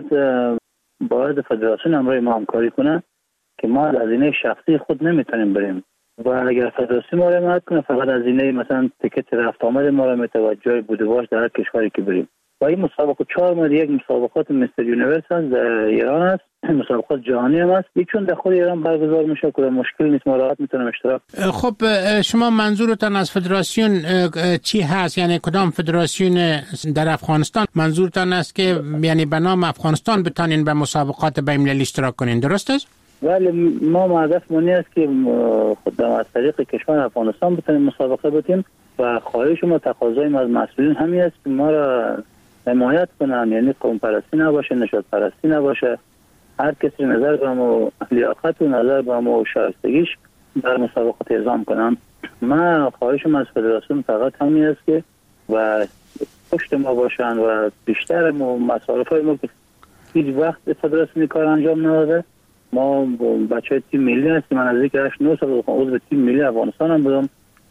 باید فدراسیون همراه ما همکاری کنه که ما از هزینه شخصی خود نمیتونیم بریم و اگر فدراسیون ما را حمایت کنه فقط از هزینه مثلا تیکت رفت آمد ما را متوجه بوده باش در هر کشوری که بریم. و این مسابقه چهار ماه یک مسابقات مستر یونیورس هست در ایران است، مسابقات جهانی هم است، چون در خود ایران برگزار میشه که مشکل نیست، ما راحت میتونیم اشتراک. خب شما منظورتان از فدراسیون چی هست؟ یعنی کدام فدراسیون در افغانستان منظورتان است که یعنی به نام افغانستان بتانین به مسابقات بین‌المللی اشتراک کنین، درست است؟ ولی ما هدف مونی است که خود از طریق کشور افغانستان بتونیم مسابقه بدیم و خواهش ما تقاضای ما از مسئولین همین است که ما را حمایت کنن، یعنی قوم پرستی نباشه، نژاد پرستی نباشه، هر کسی نظر به مو لیاقت و نظر به مو شایستگیش در مسابقات اعزام کنن. من خواهشم از فدراسیون فقط همین است که و پشت ما باشن و بیشتر مصارف های ما که هیچ وقت فدراسیون کار انجام نداده. ما بچه تیم ملی هستیم، من از یک هشت نه سال عضو تیم ملی افغانستان هم بودم.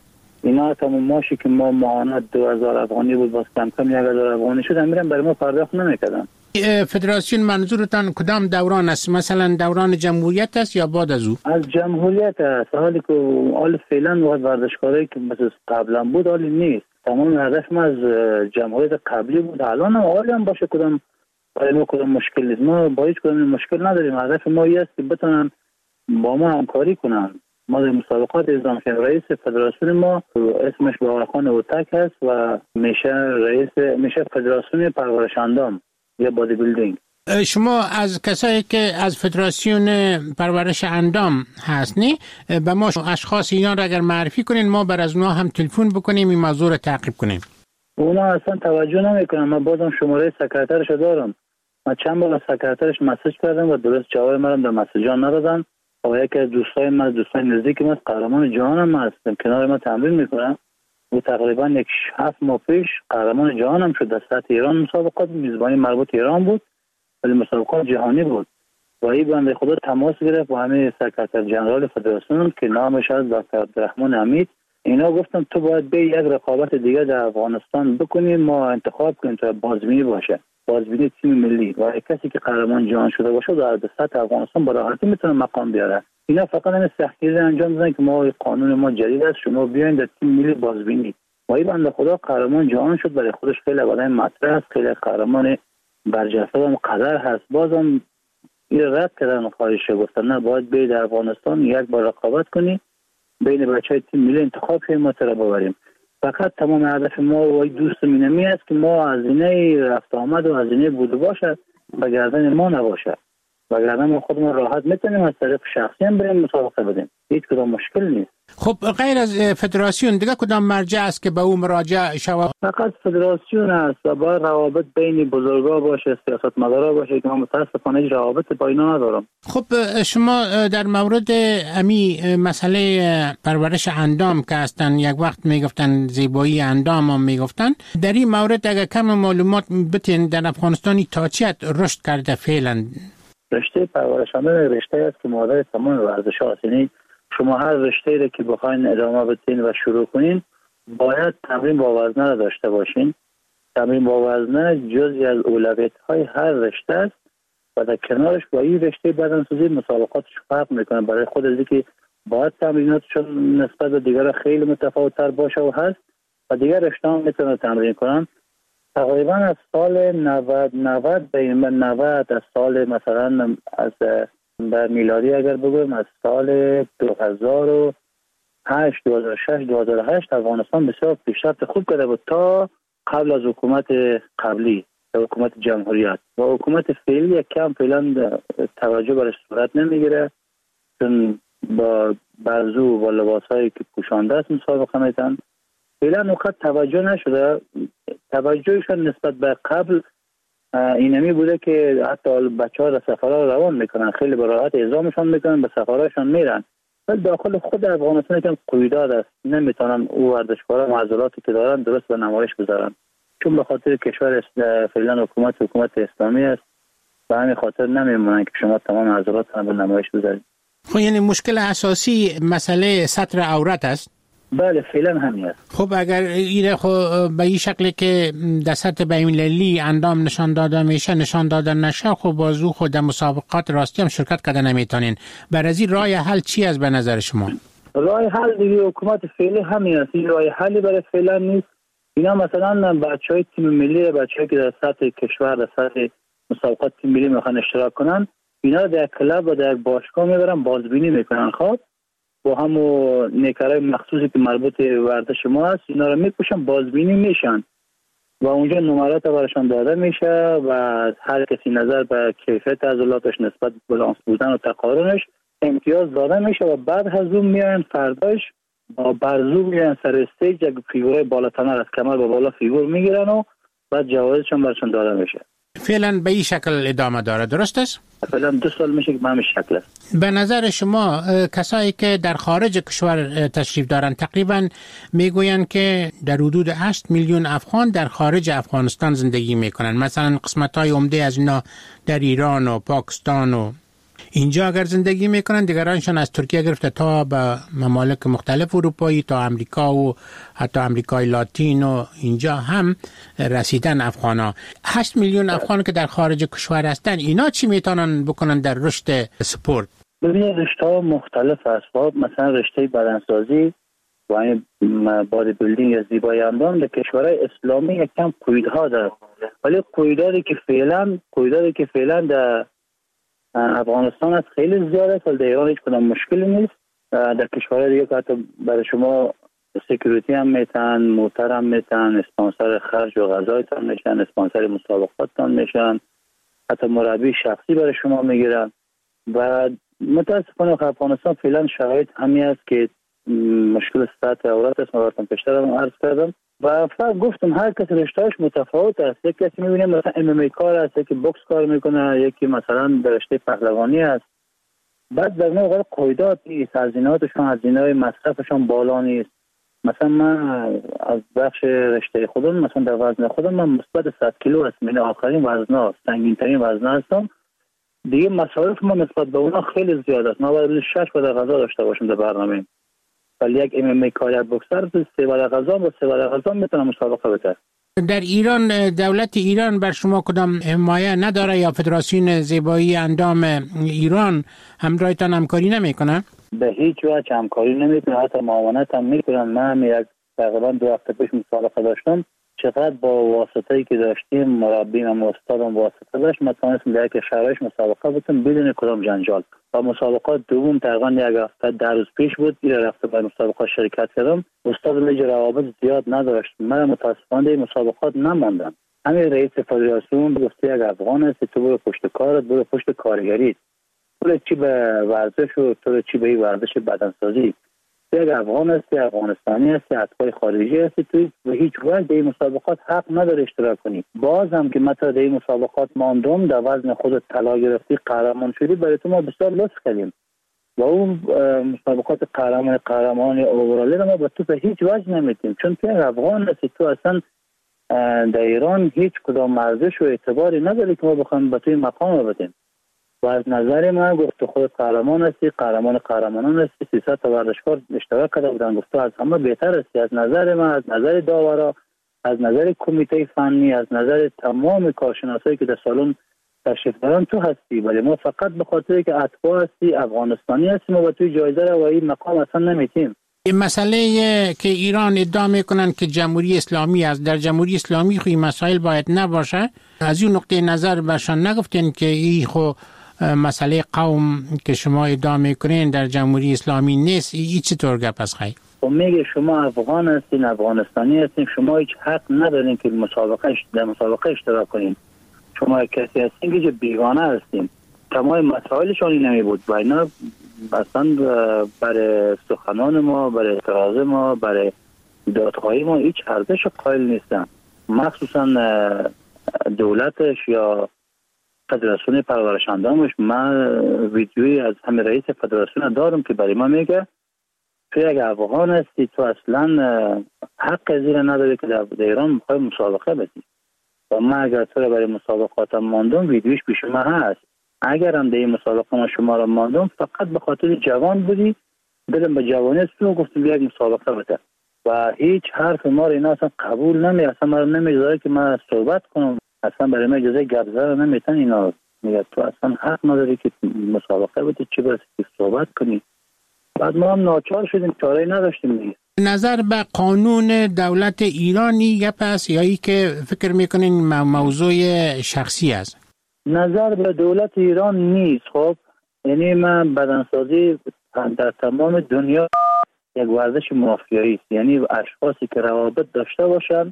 اینا تمام ماشی که ما ماهانه دو هزار افغانی بود باز کم کم یک هزار افغانی شد میرم برای ما پرداخت نمیکردن. فدراسیون منظورتان کدام دوران است؟ مثلا دوران جمهوریت است یا بعد از او؟ از جمهوریت است، حالی که حال فعلا وقت ورزشکاری که مثل قبلا بود حالی نیست. تمام هدف ما از جمهوریت قبلی بود، الان هم حالی هم باشه کدام برای ما کدام مشکل نیست، ما با هیچ کدام مشکل نداریم. هدف ما این است که بتونن با ما همکاری کنن. ما در مسابقات اعزام کردیم، رئیس فدراسیون ما اسمش باقرخان اوتک هست و میشه رئیس میشه فدراسیون پرورش اندام یا بادی بیلدینگ. شما از کسایی که از فدراسیون پرورش اندام هستنی به ما اشخاص اینا را اگر معرفی کنین ما بر از اونها هم تلفن بکنیم این موضوع را تعقیب کنیم. اونا اصلا توجه نمیکنن. من بازم شماره سکرترش دارم، من چند بار سکرترش مسیج کردم و درست جواب منم در مسیجا ندادن. و یکی از دوستای من دوستای نزدیک من قهرمان جهانم هستم، کنار ما تمرین میکنم و تقریبا یک هفت ماه پیش قهرمان جهانم شد در سطح ایران. مسابقات میزبانی مربوط ایران بود ولی مسابقات جهانی بود و این بنده خدا تماس گرفت با همه سکرتر جنرال فدراسیون که نامش از دکتر عبدالرحمن حمید. اینا گفتم تو باید به یک رقابت دیگه در افغانستان بکنیم، ما انتخاب کنیم تا بازبینی باشه. بازبینی تیم ملی و کسی که قهرمان جهان شده باشه در سطح افغانستان با راحتی میتونه مقام بیاره. اینا فقط این سختگیری انجام میدن که ما قانون ما جدید است، شما بیاین در تیم ملی بازبینی. و این بنده خدا قهرمان جهان شد، برای خودش خیلی آدم مطرح است، خیلی قهرمان برجسته و قدر هست. بازم این رد کردن خواهشه گفتن نه باید بیاید در افغانستان یک بار رقابت کنی بین بچهای تیم ملی انتخاب کنیم ما تر ببریم. فقط تمام هدف ما و دوست مینمی است که ما هزینه رفت آمد و هزینه بود باشه به گردن ما نباشه، و گردن ما خودمون راحت میتونیم از طریق شخصی هم بریم مسابقه بدیم، هیچ کدام مشکل نیست. خب غیر از فدراسیون دیگه کدام مرجع است که به او مراجعه شود؟ فقط فدراسیون است و باید روابط بین بزرگا باشه، سیاستمدارا باشه که من متاسفانه هیچ روابط با اینا ندارم. خب شما در مورد امی مسئله پرورش اندام که هستن یک وقت میگفتن زیبایی اندام هم میگفتن، در این مورد اگر کم معلومات بتین در افغانستانی تا چیت رشد کرده فعلا؟ رشته پرورش اندام رشته است که مادر تمام ورزش‌ها است. یعنی شما هر رشته‌ای را که بخواین ادامه بدین و شروع کنین باید تمرین با وزنه را داشته باشین. تمرین با وزنه جزئی از اولویت‌های هر رشته است و در کنارش با این رشته بدنسازی مسابقاتش فرق میکنه. برای خود از اینکه باید تمریناتشون نسبت به دیگر خیلی متفاوت‌تر باشه و هست و دیگر رشته‌ها میتونه تمرین کنن. تقریبا از سال نود نود به این نود از سال مثلا از در میلادی اگر بگویم از سال دو هزار و هشت دو هزار و شش دو هزار و هشت افغانستان بسیار پیشرفت خوب کرده بود تا قبل از حکومت قبلی حکومت جمهوریت و حکومت فعلی کم فعلا توجه برش صورت نمیگیره، چون با برزو و لباسایی که پوشانده است مسابقه میتن فعلا نقطه توجه نشده. توجهشان نسبت به قبل اینمی بوده که حتی بچه ها در سفرها روان میکنن، خیلی به راحت اعزامشان میکنن، به سفرهاشان میرن، ولی داخل خود افغانستان یکم قیوداد است، نمیتونن او ورزشکارا معضلاتی که دارن درست به نمایش بذارن، چون به خاطر کشور فعلا حکومت حکومت اسلامی است و همین خاطر نمیمونن که شما تمام معضلات به نمایش بذارید. خب یعنی مشکل اساسی مسئله سطر عورت است؟ بله فعلا همین است. خب اگر این خب به این شکلی که در سطح بین‌المللی اندام نشان داده میشه نشان داده نشه، خب بازو خود در مسابقات راستی هم شرکت کرده نمیتونین. برای این راه حل چی است به نظر شما؟ راه حل دیگه حکومت فعلی همین است، این راه حلی برای فعلا نیست. اینا مثلا بچهای تیم ملی، بچه‌ای که در سطح کشور در سطح مسابقات تیم ملی میخوان اشتراک کنن، اینا در کلاب و در باشگاه میبرن بازبینی میکنن، خب با همو نیکرای مخصوصی که مربوط ورزش ما هست اینا رو میپوشن بازبینی میشن و اونجا نمرات براشون داده میشه و هر کسی نظر به کیفیت عضلاتش نسبت به بالانس بودن و تقارنش امتیاز داده میشه و بعد از اون میان فرداش با برزو میان سر استیج یک فیگور بالاتر از کمر به بالا فیگور میگیرن و بعد جوایزشون براشون داده میشه. فعلا به این شکل ادامه داره، درست است؟ فعلا دو سال میشه که به همین شکل است. به نظر شما کسایی که در خارج کشور تشریف دارن تقریبا میگوین که در حدود هشت میلیون افغان در خارج افغانستان زندگی میکنن، مثلا قسمت‌های عمده از اینا در ایران و پاکستان و اینجا اگر زندگی میکنن، دیگرانشان از ترکیه گرفته تا به ممالک مختلف اروپایی تا امریکا و حتی امریکای لاتین و اینجا هم رسیدن افغانا. هشت میلیون افغان که در خارج کشور هستن، اینا چی میتونن بکنن در رشد سپورت؟ ببینید رشته مختلف است، مثلا رشته بدنسازی و این بادی بیلدینگ یا زیبایی اندام در کشورهای اسلامی یکم قیودها داره، ولی قیوداتی که فعلا قیوداتی که فعلا در افغانستان است خیلی زیاد است، ولی در ایران هیچ کدام مشکلی نیست. در کشورهای دیگه که حتی برای شما سکیوریتی هم میتن، موتر هم میتن، اسپانسر خرج و غذایتان میشن، اسپانسر مسابقاتتان میشن، حتی مربی شخصی برای شما میگیرن و متاسفانه افغانستان فعلا شرایط همین است که مشکل سطح عورت است. ما براتون پیشتر هم عرض کردم و فقط گفتم هر کسی رشته‌اش متفاوت است. یک کسی می‌بینیم مثلا ام ام ای کار است، یکی بوکس کار میکنه، یکی مثلا در رشته پهلوانی است. بعد در نوع قیودات نیست، هزینه‌هاشون هزینه‌های مصرفشون بالا نیست. مثلا من از بخش رشته خودم مثلا در وزن خودم من مثبت صد کیلو هستم، این آخرین وزن‌ها، سنگین‌ترین وزن هستم. دیگه مصارف ما نسبت به اونها خیلی زیاد است. ما باید شش بار غذا داشته باشیم در برنامه. ولی یک ام ام ای کار بوکسر سه بار غذا با سه بار غذا میتونه مسابقه بده. در ایران دولت ایران بر شما کدام حمایه نداره یا فدراسیون زیبایی اندام ایران همراهتان همکاری نمیکنه؟ به هیچ وجه همکاری نمیکنه، حتی معاونت هم میکنن. من هم یک تقریبا دو هفته پیش مسابقه داشتم، چقدر با واسطه‌ای که داشتیم مربیم و استادم واسطه داشت، من تونستم در یک شرایش مسابقه بودم بدون کدام جنجال. و مسابقات دوم تقریبا یک هفته در روز پیش بود، این رفته به مسابقه شرکت کردم. استاد لیگ روابط زیاد نداشت، من متاسفانه این مسابقات نماندم. همین رئیس فدراسیون گفت یک افغان است، تو برو پشت کارت، برو پشت کارگری، تو چی به ورزش و تو چی به ورزش بدنسازی. یک افغان هستی، افغانستانی هستی، اتباع خارجی هستی، توی به هیچ وجه در این مسابقات حق نداره اشتراک کنی. باز هم که من تا در این مسابقات ماندم، در وزن خودت طلا گرفتی، قهرمان شدی، برای تو ما بسیار لطف کردیم و اون مسابقات قهرمان قهرمان اوورالی رو ما به تو به هیچ وجه نمیدیم، چون تو یک افغان هستی، تو اصلا در ایران هیچ کدام ارزش و اعتباری نداری که ما بخوایم به توی مقام بدیم. و از نظر من گفت خود قهرمان هستی، قهرمان قهرمانان هستی، سیصد تا ورزشکار اشتراک کرده بودن، گفت از همه بهتر هستی. از نظر من، از نظر داورا، از نظر کمیته فنی، از نظر تمام کارشناسایی که در سالن تشریف دارن، تو هستی. ولی ما فقط به خاطر که اتباع هستی، افغانستانی هستیم و توی جایزه رو و این مقام اصلا نمیتیم. این مسئله که ایران ادعا میکنن که جمهوری اسلامی است، در جمهوری اسلامی خو این مسائل باید نباشه. از اون نقطه نظر برشان نگفتین که این خو مسئله قوم که شما ادعا میکنین در جمهوری اسلامی نیست؟ این چطور گپ است خیلی؟ خب میگه شما افغان هستین، افغانستانی هستین، شما هیچ حق ندارین که مسابقه در مسابقه اشتراک کنین. شما کسی هستین که بیگانه هستین. تمام مسائلشون نمی بود و اینا اصلا برای سخنان ما، برای اعتراض ما، برای دادخواهی ما هیچ ارزش قائل نیستن. مخصوصا دولتش یا فدراسیون پرورشندامش. من ویدیویی از همه رئیس فدراسیون دارم که برای ما میگه تو یک افغان هستی، تو اصلا حق زیر نداری که در ایران میخوای مسابقه بدی. و من اگر تو رو برای مسابقاتم ماندم، ویدیویش پیش من هست. اگر هم در این مسابقه ما شما رو ماندم، فقط به خاطر جوان بودی، دلم به جوانی است و گفتم یک مسابقه بده و هیچ حرف ما رو اینا اصلا قبول نمی، اصلا ما رو نمیذاره که من صحبت کنم، اصلا برای من اجازه گپ زدن نمیتن. اینا میگه تو اصلا حق نداری که مسابقه بدی، چی برسی که صحبت کنی. بعد ما هم ناچار شدیم، چاره‌ای نداشتیم دیگه. نظر به قانون دولت ایرانی گپ است یا ای که فکر میکنین موضوع شخصی است؟ نظر به دولت ایران نیست. خب یعنی من بدنسازی در تمام دنیا یک ورزش مافیایی است، یعنی اشخاصی که روابط داشته باشن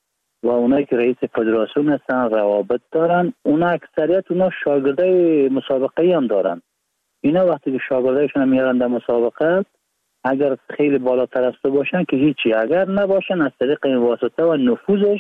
و اونایی که رئیس فدراسیون هستن روابط دارن، اونا اکثریت اونا شاگردای مسابقه‌ای هم دارن. اینا وقتی که شاگردایشون میارن در مسابقه، اگر خیلی بالاتر از تو باشن که هیچی، اگر نباشن از طریق این واسطه و نفوذش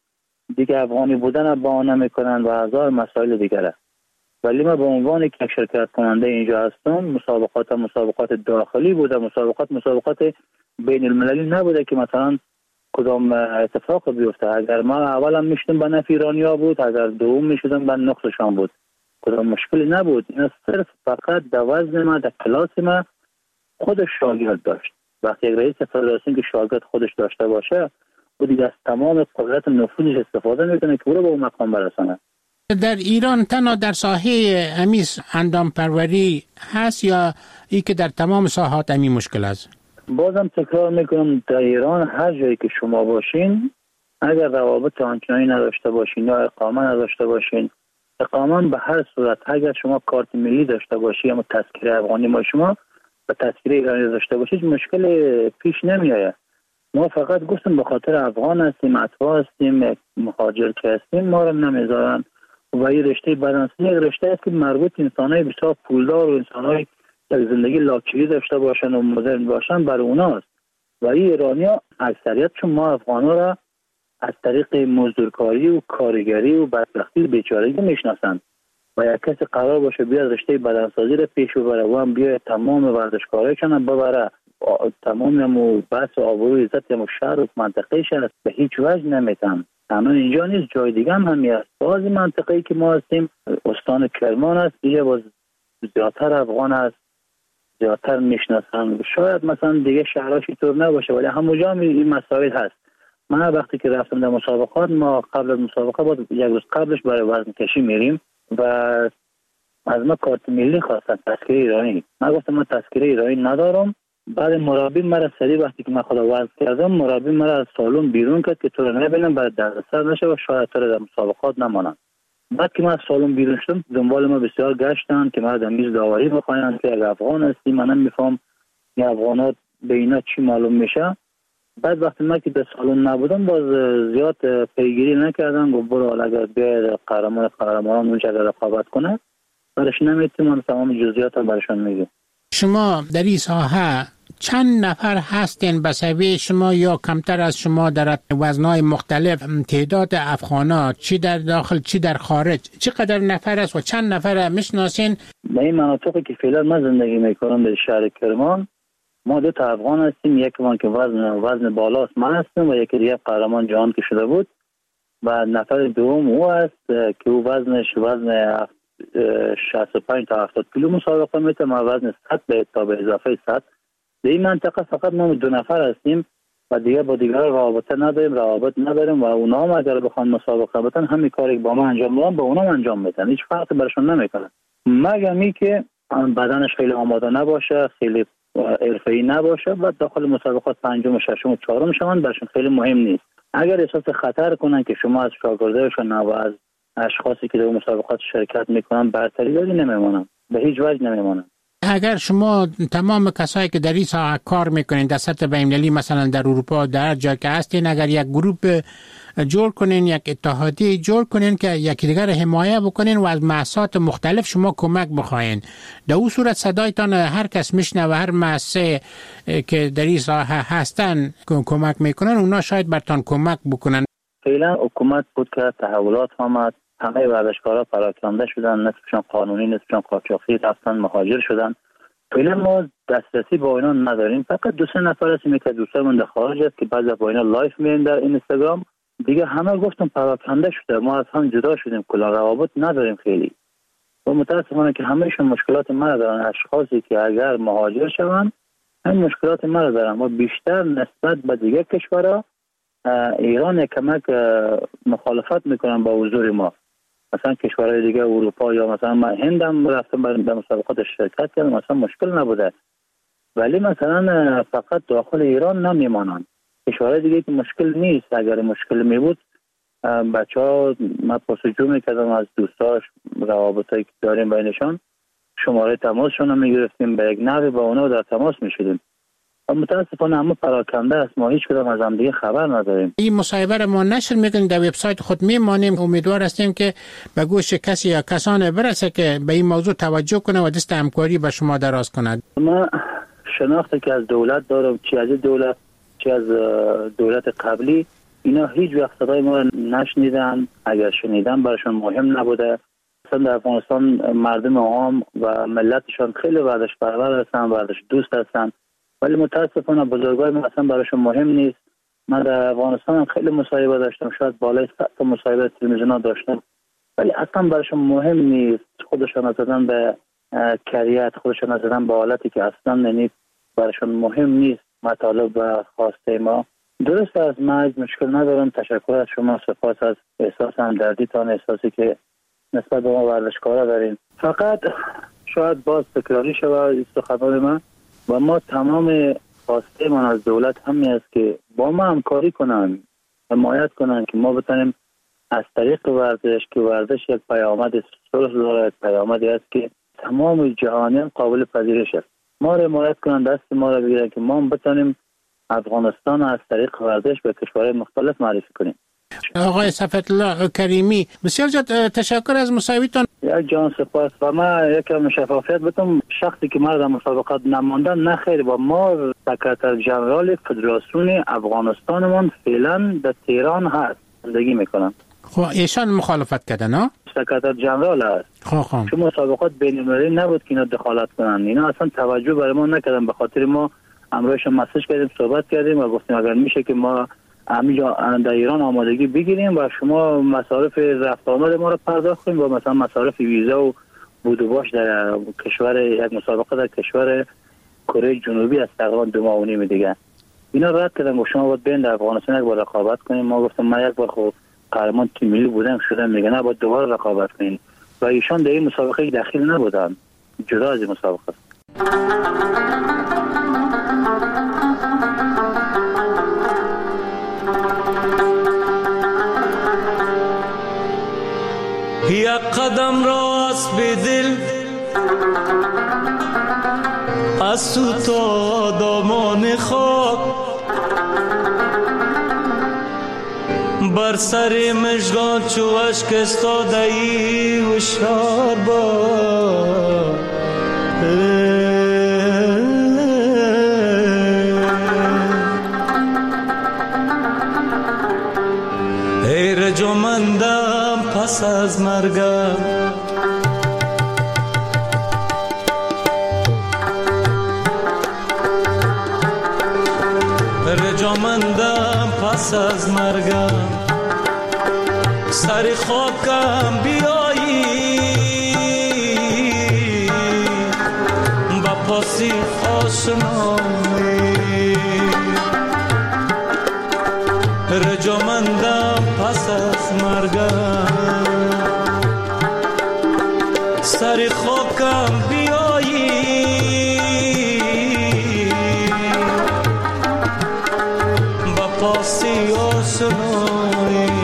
دیگه افغانی بودن بهانه میکنن و هزار مسائل دیگره. ولی من به عنوان که شرکت کننده اینجا هستم، مسابقات مسابقات داخلی بوده، مسابقات مسابقات بین المللی نبوده که مثلا کدام اتفاق بیفته. اگر ما اولم میشدم به نفع ایرانیا بود، اگر دوم میشدم به نقصشان بود، کدام مشکلی نبود. اینا صرف فقط در وزن ما، در کلاس ما خودش شاگرد داشت. وقتی یک رئیس فدراسیون که شاگرد خودش داشته باشه، او دیگه از تمام قدرت نفوذش استفاده میکنه که او رو به اون مقام برسانه. در ایران تنها در ساحه امیز اندام پروری هست یا ای که در تمام ساحات امی مشکل است؟ بازم تکرار میکنم، در ایران هر جایی که شما باشین، اگر روابط آنچنانی نداشته باشین یا اقامه نداشته باشین، اقامه به هر صورت، اگر شما کارت ملی داشته باشی یا تذکره افغانی ما شما و تذکره ایرانی داشته باشید، مشکل پیش نمیآید. ما فقط گفتم به خاطر افغان هستیم، اتباع هستیم، مهاجر که هستیم، ما رو نمیذارن. و این رشته بدنسازی یک رشته است که مربوط انسانای بسیار پولدار و انسانای یک زندگی لاکچری داشته باشن و مدرن باشن برای اوناست. و این ایرانیا اکثریت چون ما افغانا را از طریق مزدورکاری و کارگری و بدبختی و بیچارگی میشناسند و یک کسی قرار باشه بیاد رشته بدنسازی را پیش ببره و هم بیاد تمام ورزشکارایشان هم ببره، تمام و بحث آبرو عزت و شهر و منطقه شهر به هیچ وجه نمیتن. تنها اینجا نیست، جای دیگه هم همی هست. بعضی منطقه‌ای که ما هستیم، استان کرمان است، دیگه باز زیادتر افغان هست، زیادتر میشناسن. شاید مثلا دیگه شهرهاش اینطور نباشه، ولی همونجا این مسائل هست. من وقتی که رفتم در مسابقات، ما قبل از مسابقه بود یک روز قبلش برای وزن کشی میریم و از ما کارت ملی خواستن، تذکره ایرانی. من گفتم من تذکره ایرانی ندارم. بعد مربی مرا سری وقتی که من خدا وزن کردم، مربی مرا از سالن بیرون کرد که تو رو نبینم، بعد دردسر نشه و شاید تو رو در مسابقات نمانم. بعد که من از سالن بیرون شدم، دنبال ما بسیار گشتن که ما در میز داوری بخواین که اگر افغان هستی، من نمیفهم این افغانات به اینا چی معلوم میشه. بعد وقتی من که در سالن نبودم، باز زیاد پیگیری نکردم. گفت برو اگر بیاید قهرمان قهرمانان اونجا رقابت کنه، برش نمیتونم تمام جزئیات رو برشان میگم. شما در این ساحه چند نفر هستین به سوی شما یا کمتر از شما در وزنهای مختلف؟ تعداد افغانا چی در داخل چی در خارج چقدر نفر است و چند نفر میشناسین؟ به این مناطقی که فعلا من زندگی میکنم در شهر کرمان، ما دو تا افغان هستیم. یکی من که وزن وزن بالاست من هستم و یکی دیگه قهرمان جهان که شده بود و نفر دوم او است که او وزنش وزن شصت و پنج تا هفتاد کیلو مسابقه میته. ما وزن صد تا به اضافه صد. در این منطقه فقط ما دو نفر هستیم و دیگه با دیگر رابطه نداریم، روابط نداریم و اونا هم اگر بخوان مسابقه بتن همین کاری با ما انجام میدن با اونا هم انجام میدن، هیچ فرقی برشون نمیکنه. مگر می که بدنش خیلی آماده نباشه، خیلی حرفه‌ای نباشه و داخل مسابقات پنجم و ششم و چهارم شوند، برشون خیلی مهم نیست. اگر احساس خطر کنن که شما از شاگردایشون و از اشخاصی که در مسابقات شرکت میکنن برتری داری، نمیمونن، به هیچ وجه نمیمونن. اگر شما تمام کسایی که در این ساحه کار میکنین در سطح بین‌المللی، مثلا در اروپا در جا که هستین، اگر یک گروه جور کنین، یک اتحادیه جور کنین که یکی دیگر حمایت بکنین و از مؤسسات مختلف شما کمک بخواین، در اون صورت صدایتان هر کس میشنه و هر مؤسسه که در این ساحه هستن کمک میکنن، اونا شاید برتان کمک بکنن. فعلا حکومت بود که تحولات آمد، همه ورزشکارا پراکنده شدن، نصفشون قانونی نصفشون قاچاقی رفتن مهاجر شدن. فعلا ما دسترسی با اینا نداریم. فقط دو سه نفر هستیم که دوستان در خارج است که بعضی با اینا لایف میرن در اینستاگرام. دیگه همه گفتم پراکنده شده، ما از هم جدا شدیم، کلا روابط نداریم خیلی. و متاسفانه که همهشون مشکلات ما دارن. اشخاصی که اگر مهاجر شوند همین مشکلات ما دارن و بیشتر نسبت به دیگه کشورها ایران کمک مخالفت میکنن با حضور ما. مثلا کشورهای دیگه اروپا یا مثلا من هندم رفتم به مسابقات شرکت کردم، مثلا مشکل نبوده. ولی مثلا فقط داخل ایران نمیمانند. کشورهای دیگه که مشکل نیست. اگر مشکل می بود بچه ها من پرسجو میکردم از دوستاش، روابطایی که داریم بینشان، شماره تماسشون رو میگرفتیم، به یک نحوی با اونا در تماس میشدیم. متاسفانه همه پراکنده است، ما هیچ کدام از هم دیگه خبر نداریم. این مصاحبه ما نشر میکنیم، در وبسایت خود میمانیم. امیدوار هستیم که به گوش کسی یا کسان برسه که به این موضوع توجه کنه و دست همکاری به شما دراز کند. ما شناختی که از دولت دارم، چی از دولت چی از دولت قبلی، اینا هیچ وقت صدای ما نشنیدن. اگر شنیدن براشون مهم نبوده. اصلا در افغانستان مردم عام و ملتشان خیلی ورزش پرور هستن، ورزش دوست هستن، ولی متاسفانه بزرگای ما اصلا براشون مهم نیست. من در افغانستان هم خیلی مصاحبه داشتم، شاید بالای صد تا مصاحبه تلویزیون داشتم، ولی اصلا براشون مهم نیست. خودشان زدن به کریت، خودشان زدن به حالتی که اصلا یعنی براشون مهم نیست مطالب و خواسته ما. درست از من مشکل ندارم. تشکر از شما، سپاس از احساس همدردیتان، احساسی که نسبت به ما ورزشکارا دارین. فقط شاید باز تکراری شود سخنان من و ما تمام خواسته من از دولت همین است که با ما همکاری کنن، حمایت کنن که ما بتونیم از طریق ورزش، که ورزش یک پیامد صلح داره، پیامدی است که تمام جهانیان قابل پذیرش است، ما رو حمایت کنن، دست ما رو بگیرن که ما بتونیم افغانستان از طریق ورزش به کشورهای مختلف معرفی کنیم. آقای صفوتالله کریمی، بسیار زیاد تشکر از مصاحبهتان. یک جان سپاس. و من یکم شفافیت بدم، شخصی که ما در مسابقات نماندن نه خیر، با ما سکرتر جنرال فدراسیون افغانستانمان فعلا در تهران هست، زندگی میکنن. خب ایشان مخالفت کردن ها؟ سکرتر جنرال هست. خب خب. چون مسابقات بین‌المللی نبود که اینا دخالت کنن، اینا اصلا توجه برای ما نکردن. به خاطر ما امروز مسیج کردیم، صحبت کردیم و گفتیم اگر میشه که ما همینجا در ایران آمادگی بگیریم و شما مصارف رفت آمد ما رو پرداخت کنیم و مثلا مصارف ویزا و بود و باش در کشور، یک مسابقه در کشور کره جنوبی است تقریبا دو ماه و نیم دیگه. اینا رد کردن گفت شما باید بین در افغانستان یک بار رقابت کنیم. ما گفتم من یک بار خب قهرمان تیم ملی بودم شدم، میگه نه باید دوباره رقابت کنیم و ایشان در این مسابقه داخل نبودن، جدا از این مسابقه. یک قدم راست به دل از تو تا دامان خاک، بر سر مژگان چو اشک استاده ای هوشیار باش. ای رجامندم پس از مرگم، رجامندم پس از مرگم، سر خاکم بیایی با پاسی آشنایی، رجامندم پس از مرگم، سر خاکم بیایی با پاسی آشنایی.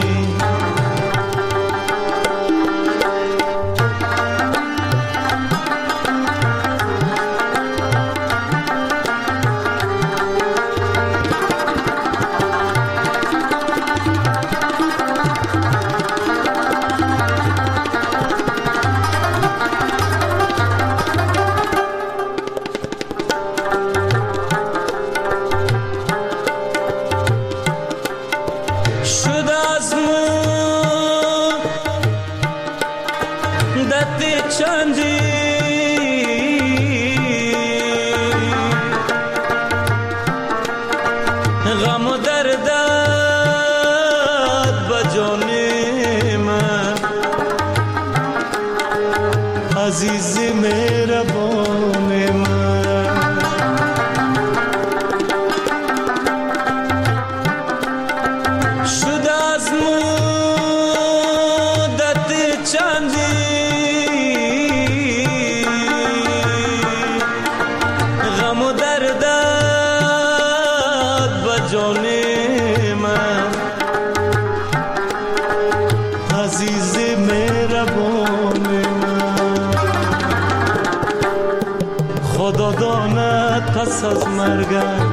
پس از مرگم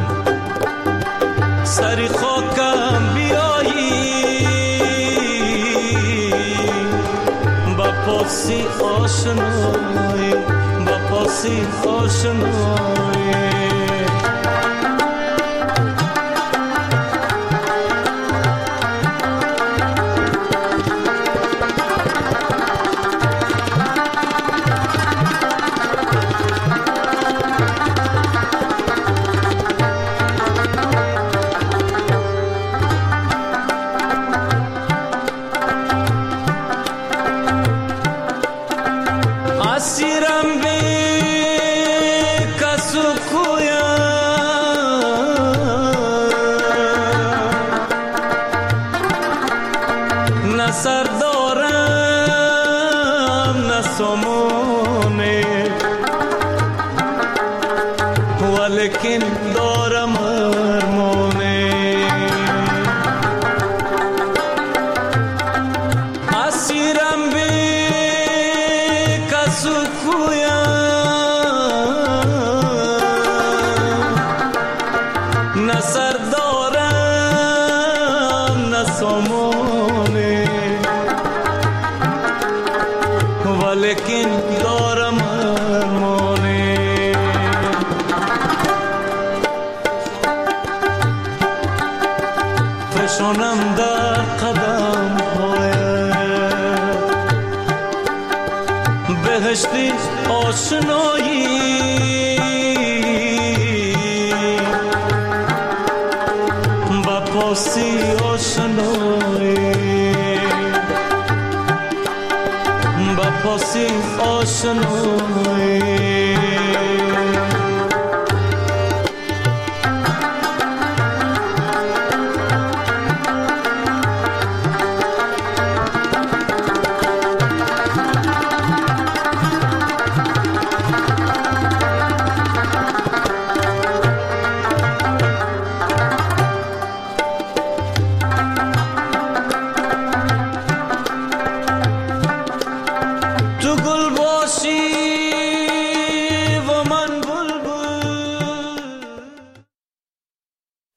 سری خاکم بیایی با پاسی آشنایی، با پاسی آشنایی. آشنایی